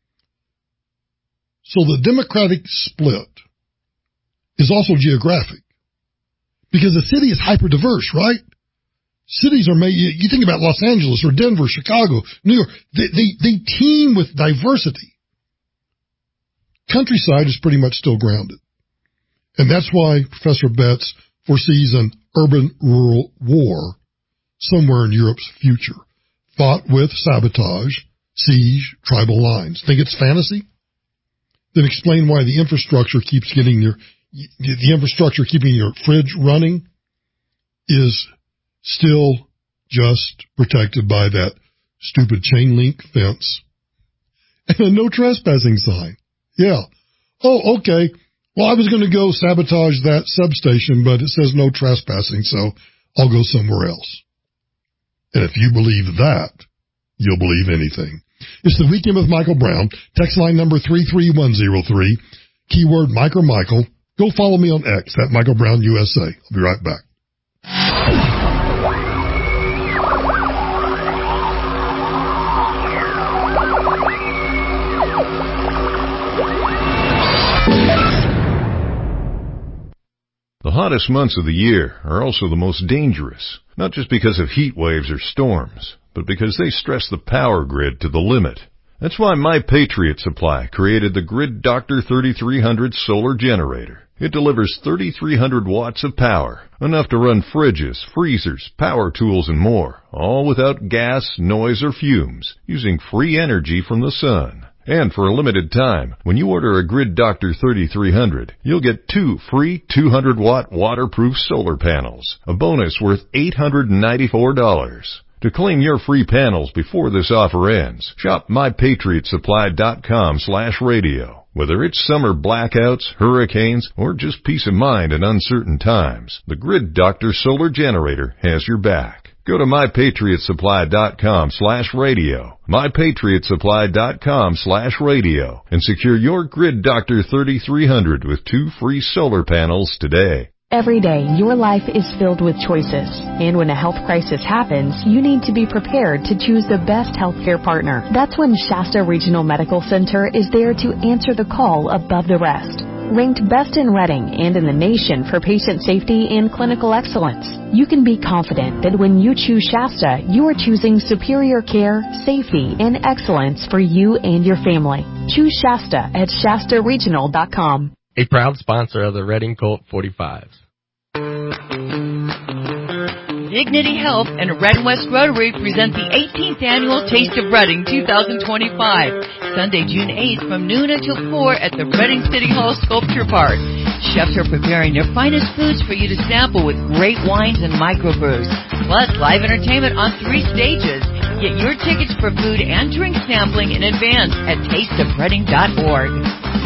So the democratic split is also geographic, because the city is hyper-diverse, right? Cities are made, you think about Los Angeles or Denver, Chicago, New York, they, they, they teem with diversity. Countryside is pretty much still grounded. And that's why Professor Betts foresees an urban-rural war somewhere in Europe's future, fought with sabotage, siege, tribal lines. Think it's fantasy? Then explain why the infrastructure keeps getting your, the infrastructure keeping your fridge running is still just protected by that stupid chain link fence and a no trespassing sign. Yeah. Oh, okay. Well, I was going to go sabotage that substation, but it says no trespassing, so I'll go somewhere else. And if you believe that, you'll believe anything. It's the Weekend with Michael Brown. Text line number three three one zero three. Keyword Mike or Michael. Go follow me on X at Michael Brown U S A. I'll be right back. The hottest months of the year are also the most dangerous, not just because of heat waves or storms, but because they stress the power grid to the limit. That's why My Patriot Supply created the Grid Doctor thirty-three hundred solar generator. It delivers thirty-three hundred watts of power, enough to run fridges, freezers, power tools, and more, all without gas, noise, or fumes, using free energy from the sun. And for a limited time, when you order a Grid Doctor thirty-three hundred, you'll get two free two hundred watt waterproof solar panels, a bonus worth eight hundred ninety-four dollars. To claim your free panels before this offer ends, shop my patriot supply dot com slash radio. Whether it's summer blackouts, hurricanes, or just peace of mind in uncertain times, the Grid Doctor Solar Generator has your back. Go to my patriot supply dot com slash radio, my patriot supply dot com slash radio, and secure your Grid Doctor thirty-three hundred with two free solar panels today. Every day, your life is filled with choices. And when a health crisis happens, you need to be prepared to choose the best healthcare partner. That's when Shasta Regional Medical Center is there to answer the call above the rest. Ranked best in Reading and in the nation for patient safety and clinical excellence, you can be confident that when you choose Shasta, you are choosing superior care, safety, and excellence for you and your family. Choose Shasta at shasta regional dot com. A proud sponsor of the Reading Colt forty-fives. Dignity Health and Red West Rotary present the eighteenth Annual Taste of Reading twenty twenty-five, Sunday, June eighth from noon until four at the Reading City Hall Sculpture Park. Chefs are preparing their finest foods for you to sample with great wines and microbrews, plus live entertainment on three stages. Get your tickets for food and drink sampling in advance at taste of reading dot org.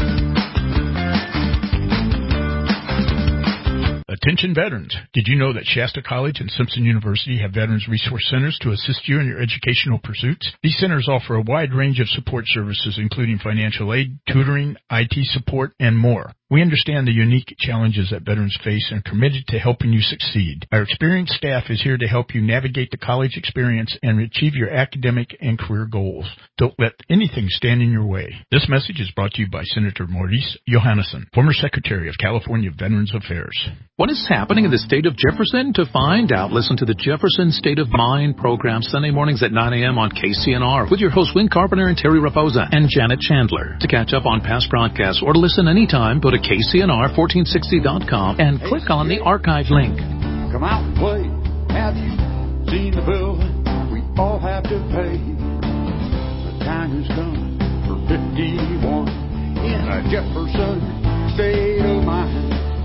Attention veterans. Did you know that Shasta College and Simpson University have Veterans Resource Centers to assist you in your educational pursuits? These centers offer a wide range of support services, including financial aid, tutoring, I T support, and more. We understand the unique challenges that veterans face and are committed to helping you succeed. Our experienced staff is here to help you navigate the college experience and achieve your academic and career goals. Don't let anything stand in your way. This message is brought to you by Senator Maurice Johannesson, former Secretary of California Veterans Affairs. What is happening in the state of Jefferson? To find out, listen to the Jefferson State of Mind program Sunday mornings at nine a.m. on K C N R with your hosts Win Carpenter and Terry Raposa and Janet Chandler. To catch up on past broadcasts or to listen anytime, go to K C N R fourteen sixty dot com and click on the archive link. Come out and play. Have you seen the bill we all have to pay? The time has come for fifty-one in a Jefferson State of Mind.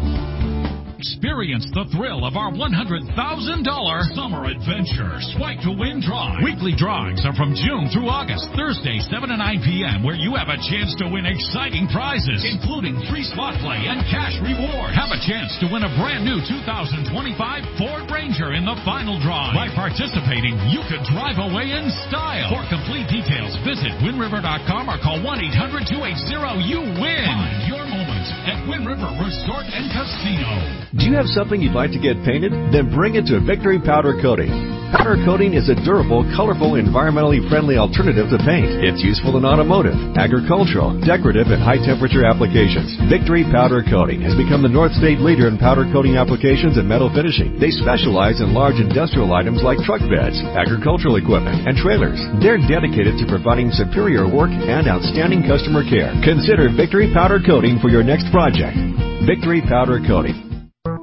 Experience the thrill of our one hundred thousand dollars Summer Adventure Swipe to Win Drive. Weekly drawings are from June through August, Thursday, seven to nine p.m., where you have a chance to win exciting prizes, including free slot play and cash reward. Have a chance to win a brand new two thousand twenty-five Ford Ranger in the final drawing. By participating, you could drive away in style. For complete details, visit win river dot com or call one eight hundred two eight zero you win. Find your moment at Wind River Resort and Casino. Do you have something you'd like to get painted? Then bring it to Victory Powder Coating. Powder coating is a durable, colorful, environmentally friendly alternative to paint. It's useful in automotive, agricultural, decorative, and high-temperature applications. Victory Powder Coating has become the North State leader in powder coating applications and metal finishing. They specialize in large industrial items like truck beds, agricultural equipment, and trailers. They're dedicated to providing superior work and outstanding customer care. Consider Victory Powder Coating for your next project. Victory Powder Coating.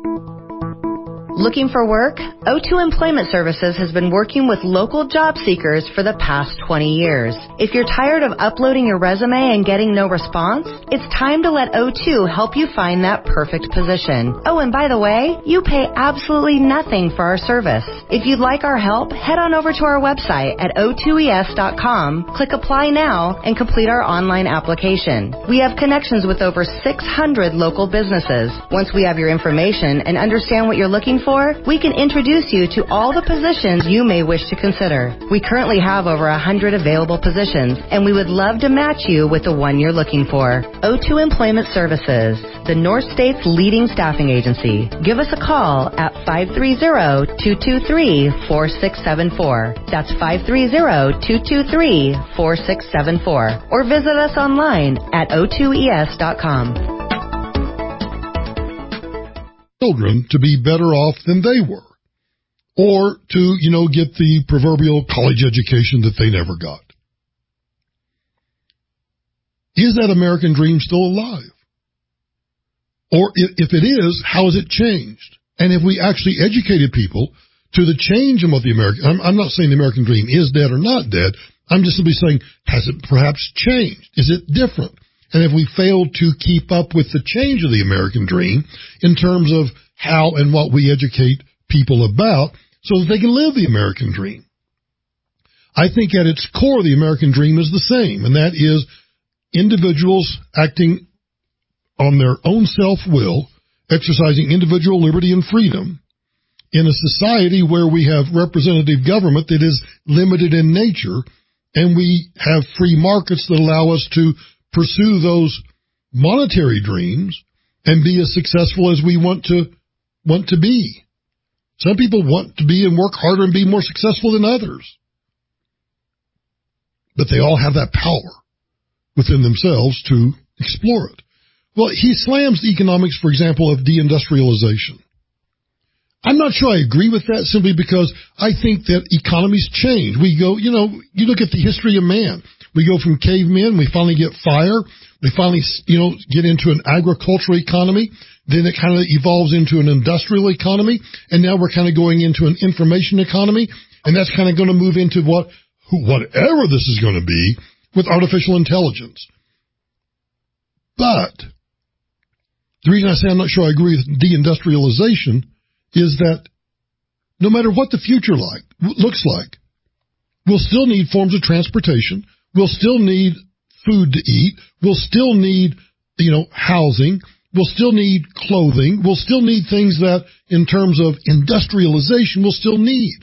Looking for work? O two Employment Services has been working with local job seekers for the past twenty years. If you're tired of uploading your resume and getting no response, it's time to let O two help you find that perfect position. Oh, and by the way, you pay absolutely nothing for our service. If you'd like our help, head on over to our website at O two E S dot com, click Apply Now, and complete our online application. We have connections with over six hundred local businesses. Once we have your information and understand what you're looking for, we can introduce you to all the positions you may wish to consider. We currently have over one hundred available positions, and we would love to match you with the one you're looking for. O two Employment Services, the North State's leading staffing agency. Give us a call at five three zero, two two three, four six seven four. That's five three zero, two two three, four six seven four. Or visit us online at O two E S dot com. Children to be better off than they were, or to, you know, get the proverbial college education that they never got. Is that American dream still alive? Or if it is, how has it changed? And if we actually educated people to the change in what the American, I'm, I'm not saying the American dream is dead or not dead. I'm just simply saying, has it perhaps changed? Is it different? And if we fail to keep up with the change of the American dream in terms of how and what we educate people about so that they can live the American dream. I think at its core, the American dream is the same, and that is individuals acting on their own self-will, exercising individual liberty and freedom in a society where we have representative government that is limited in nature, and we have free markets that allow us to pursue those monetary dreams and be as successful as we want to want to be. Some people want to be and work harder and be more successful than others. But they all have that power within themselves to explore it. Well, he slams the economics, for example, of deindustrialization. I'm not sure I agree with that simply because I think that economies change. We go, you know, you look at the history of man. We go from cavemen, we finally get fire, we finally, you know, get into an agricultural economy, then it kind of evolves into an industrial economy, and now we're kind of going into an information economy, and that's kind of going to move into what, whatever this is going to be with artificial intelligence. But the reason I say I'm not sure I agree with deindustrialization is that no matter what the future like looks like, we'll still need forms of transportation. We'll still need food to eat. We'll still need, you know, housing. We'll still need clothing. We'll still need things that, in terms of industrialization, we'll still need.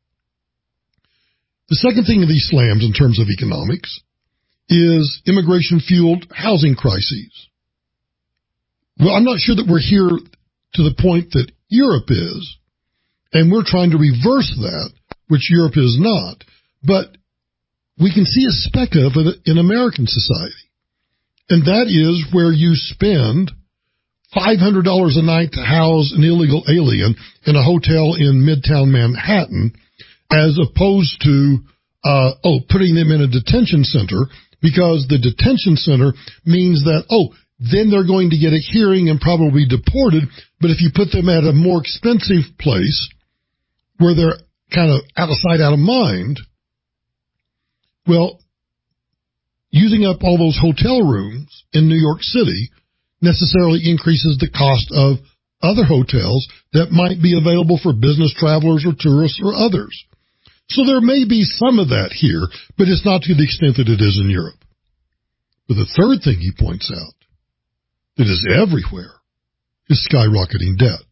The second thing of these slams in terms of economics is immigration-fueled housing crises. Well, I'm not sure that we're here to the point that Europe is, and we're trying to reverse that, which Europe is not. But we can see a speck of it in American society, and that is where you spend five hundred dollars a night to house an illegal alien in a hotel in Midtown Manhattan, as opposed to, uh, oh, putting them in a detention center, because the detention center means that, oh, then they're going to get a hearing and probably deported. But if you put them at a more expensive place where they're kind of out of sight, out of mind, well, using up all those hotel rooms in New York City necessarily increases the cost of other hotels that might be available for business travelers or tourists or others. So there may be some of that here, but it's not to the extent that it is in Europe. But the third thing he points out that is everywhere is skyrocketing debt.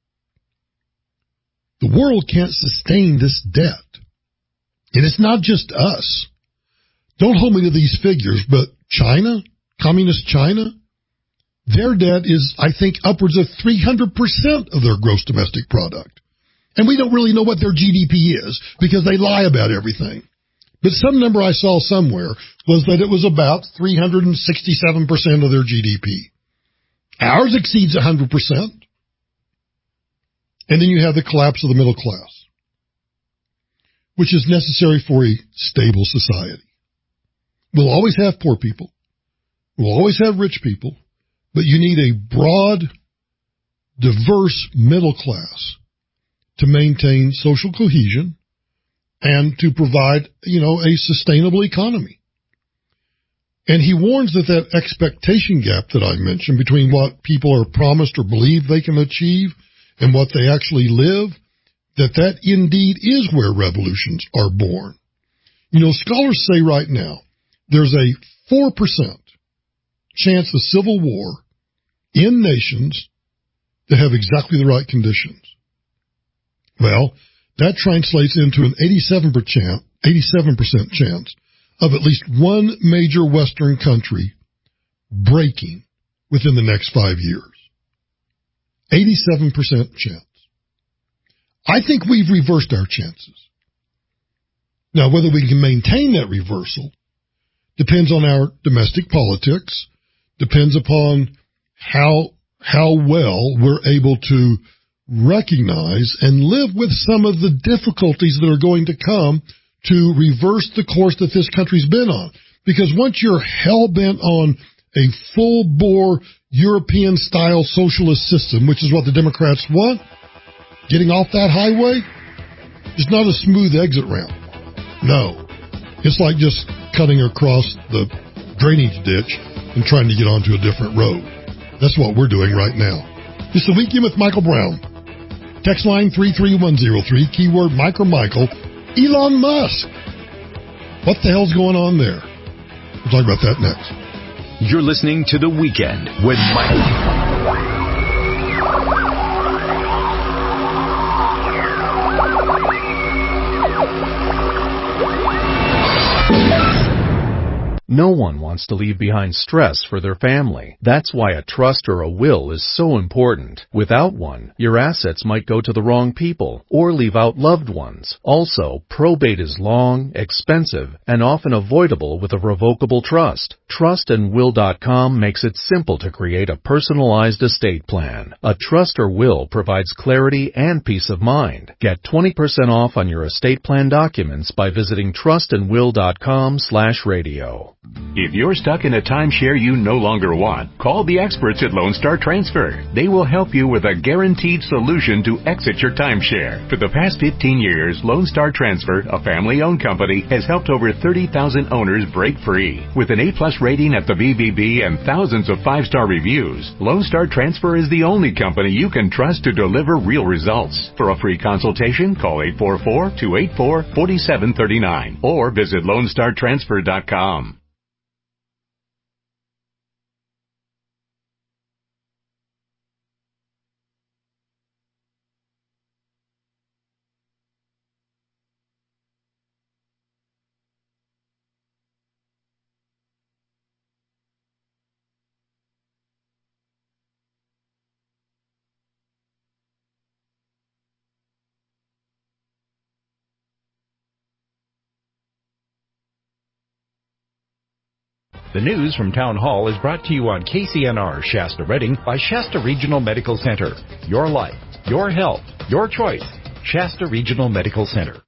The world can't sustain this debt. And it's not just us. Don't hold me to these figures, but China, communist China, their debt is, I think, upwards of three hundred percent of their gross domestic product. And we don't really know what their G D P is because they lie about everything. But some number I saw somewhere was that it was about three hundred sixty-seven percent of their G D P. Ours exceeds one hundred percent. And then you have the collapse of the middle class, which is necessary for a stable society. We'll always have poor people. We'll always have rich people. But you need a broad, diverse middle class to maintain social cohesion and to provide, you know, a sustainable economy. And he warns that that expectation gap that I mentioned between what people are promised or believe they can achieve and what they actually live, that that indeed is where revolutions are born. You know, scholars say right now there's a four percent chance of civil war in nations that have exactly the right conditions. Well, that translates into an eighty-seven percent, eighty-seven percent chance of at least one major Western country breaking within the next five years. eighty-seven percent chance. I think we've reversed our chances. Now, whether we can maintain that reversal depends on our domestic politics, depends upon how how well we're able to recognize and live with some of the difficulties that are going to come to reverse the course that this country's been on. Because once you're hell-bent on a full-bore European-style socialist system, which is what the Democrats want, getting off that highway is not a smooth exit ramp. No. It's like just cutting across the drainage ditch and trying to get onto a different road. That's what we're doing right now. It's the Weekend with Michael Brown. Text line three three one zero three, keyword Micro Michael. Elon Musk. What the hell's going on there? We'll talk about that next. You're listening to The Weekend with Michael. No one wants to leave behind stress for their family. That's why a trust or a will is so important. Without one, your assets might go to the wrong people or leave out loved ones. Also, probate is long, expensive, and often avoidable with a revocable trust. trust and will dot com makes it simple to create a personalized estate plan. A trust or will provides clarity and peace of mind. Get twenty percent off on your estate plan documents by visiting trust and will dot com slash radio. If you're stuck in a timeshare you no longer want, call the experts at Lone Star Transfer. They will help you with a guaranteed solution to exit your timeshare. For the past fifteen years, Lone Star Transfer, a family-owned company, has helped over thirty thousand owners break free. With an A-plus rating at the B B B and thousands of five-star reviews, Lone Star Transfer is the only company you can trust to deliver real results. For a free consultation, call eight four four, two eight four, four seven three nine or visit lone star transfer dot com. The news from Town Hall is brought to you on K C N R Shasta Redding by Shasta Regional Medical Center. Your life, your health, your choice. Shasta Regional Medical Center.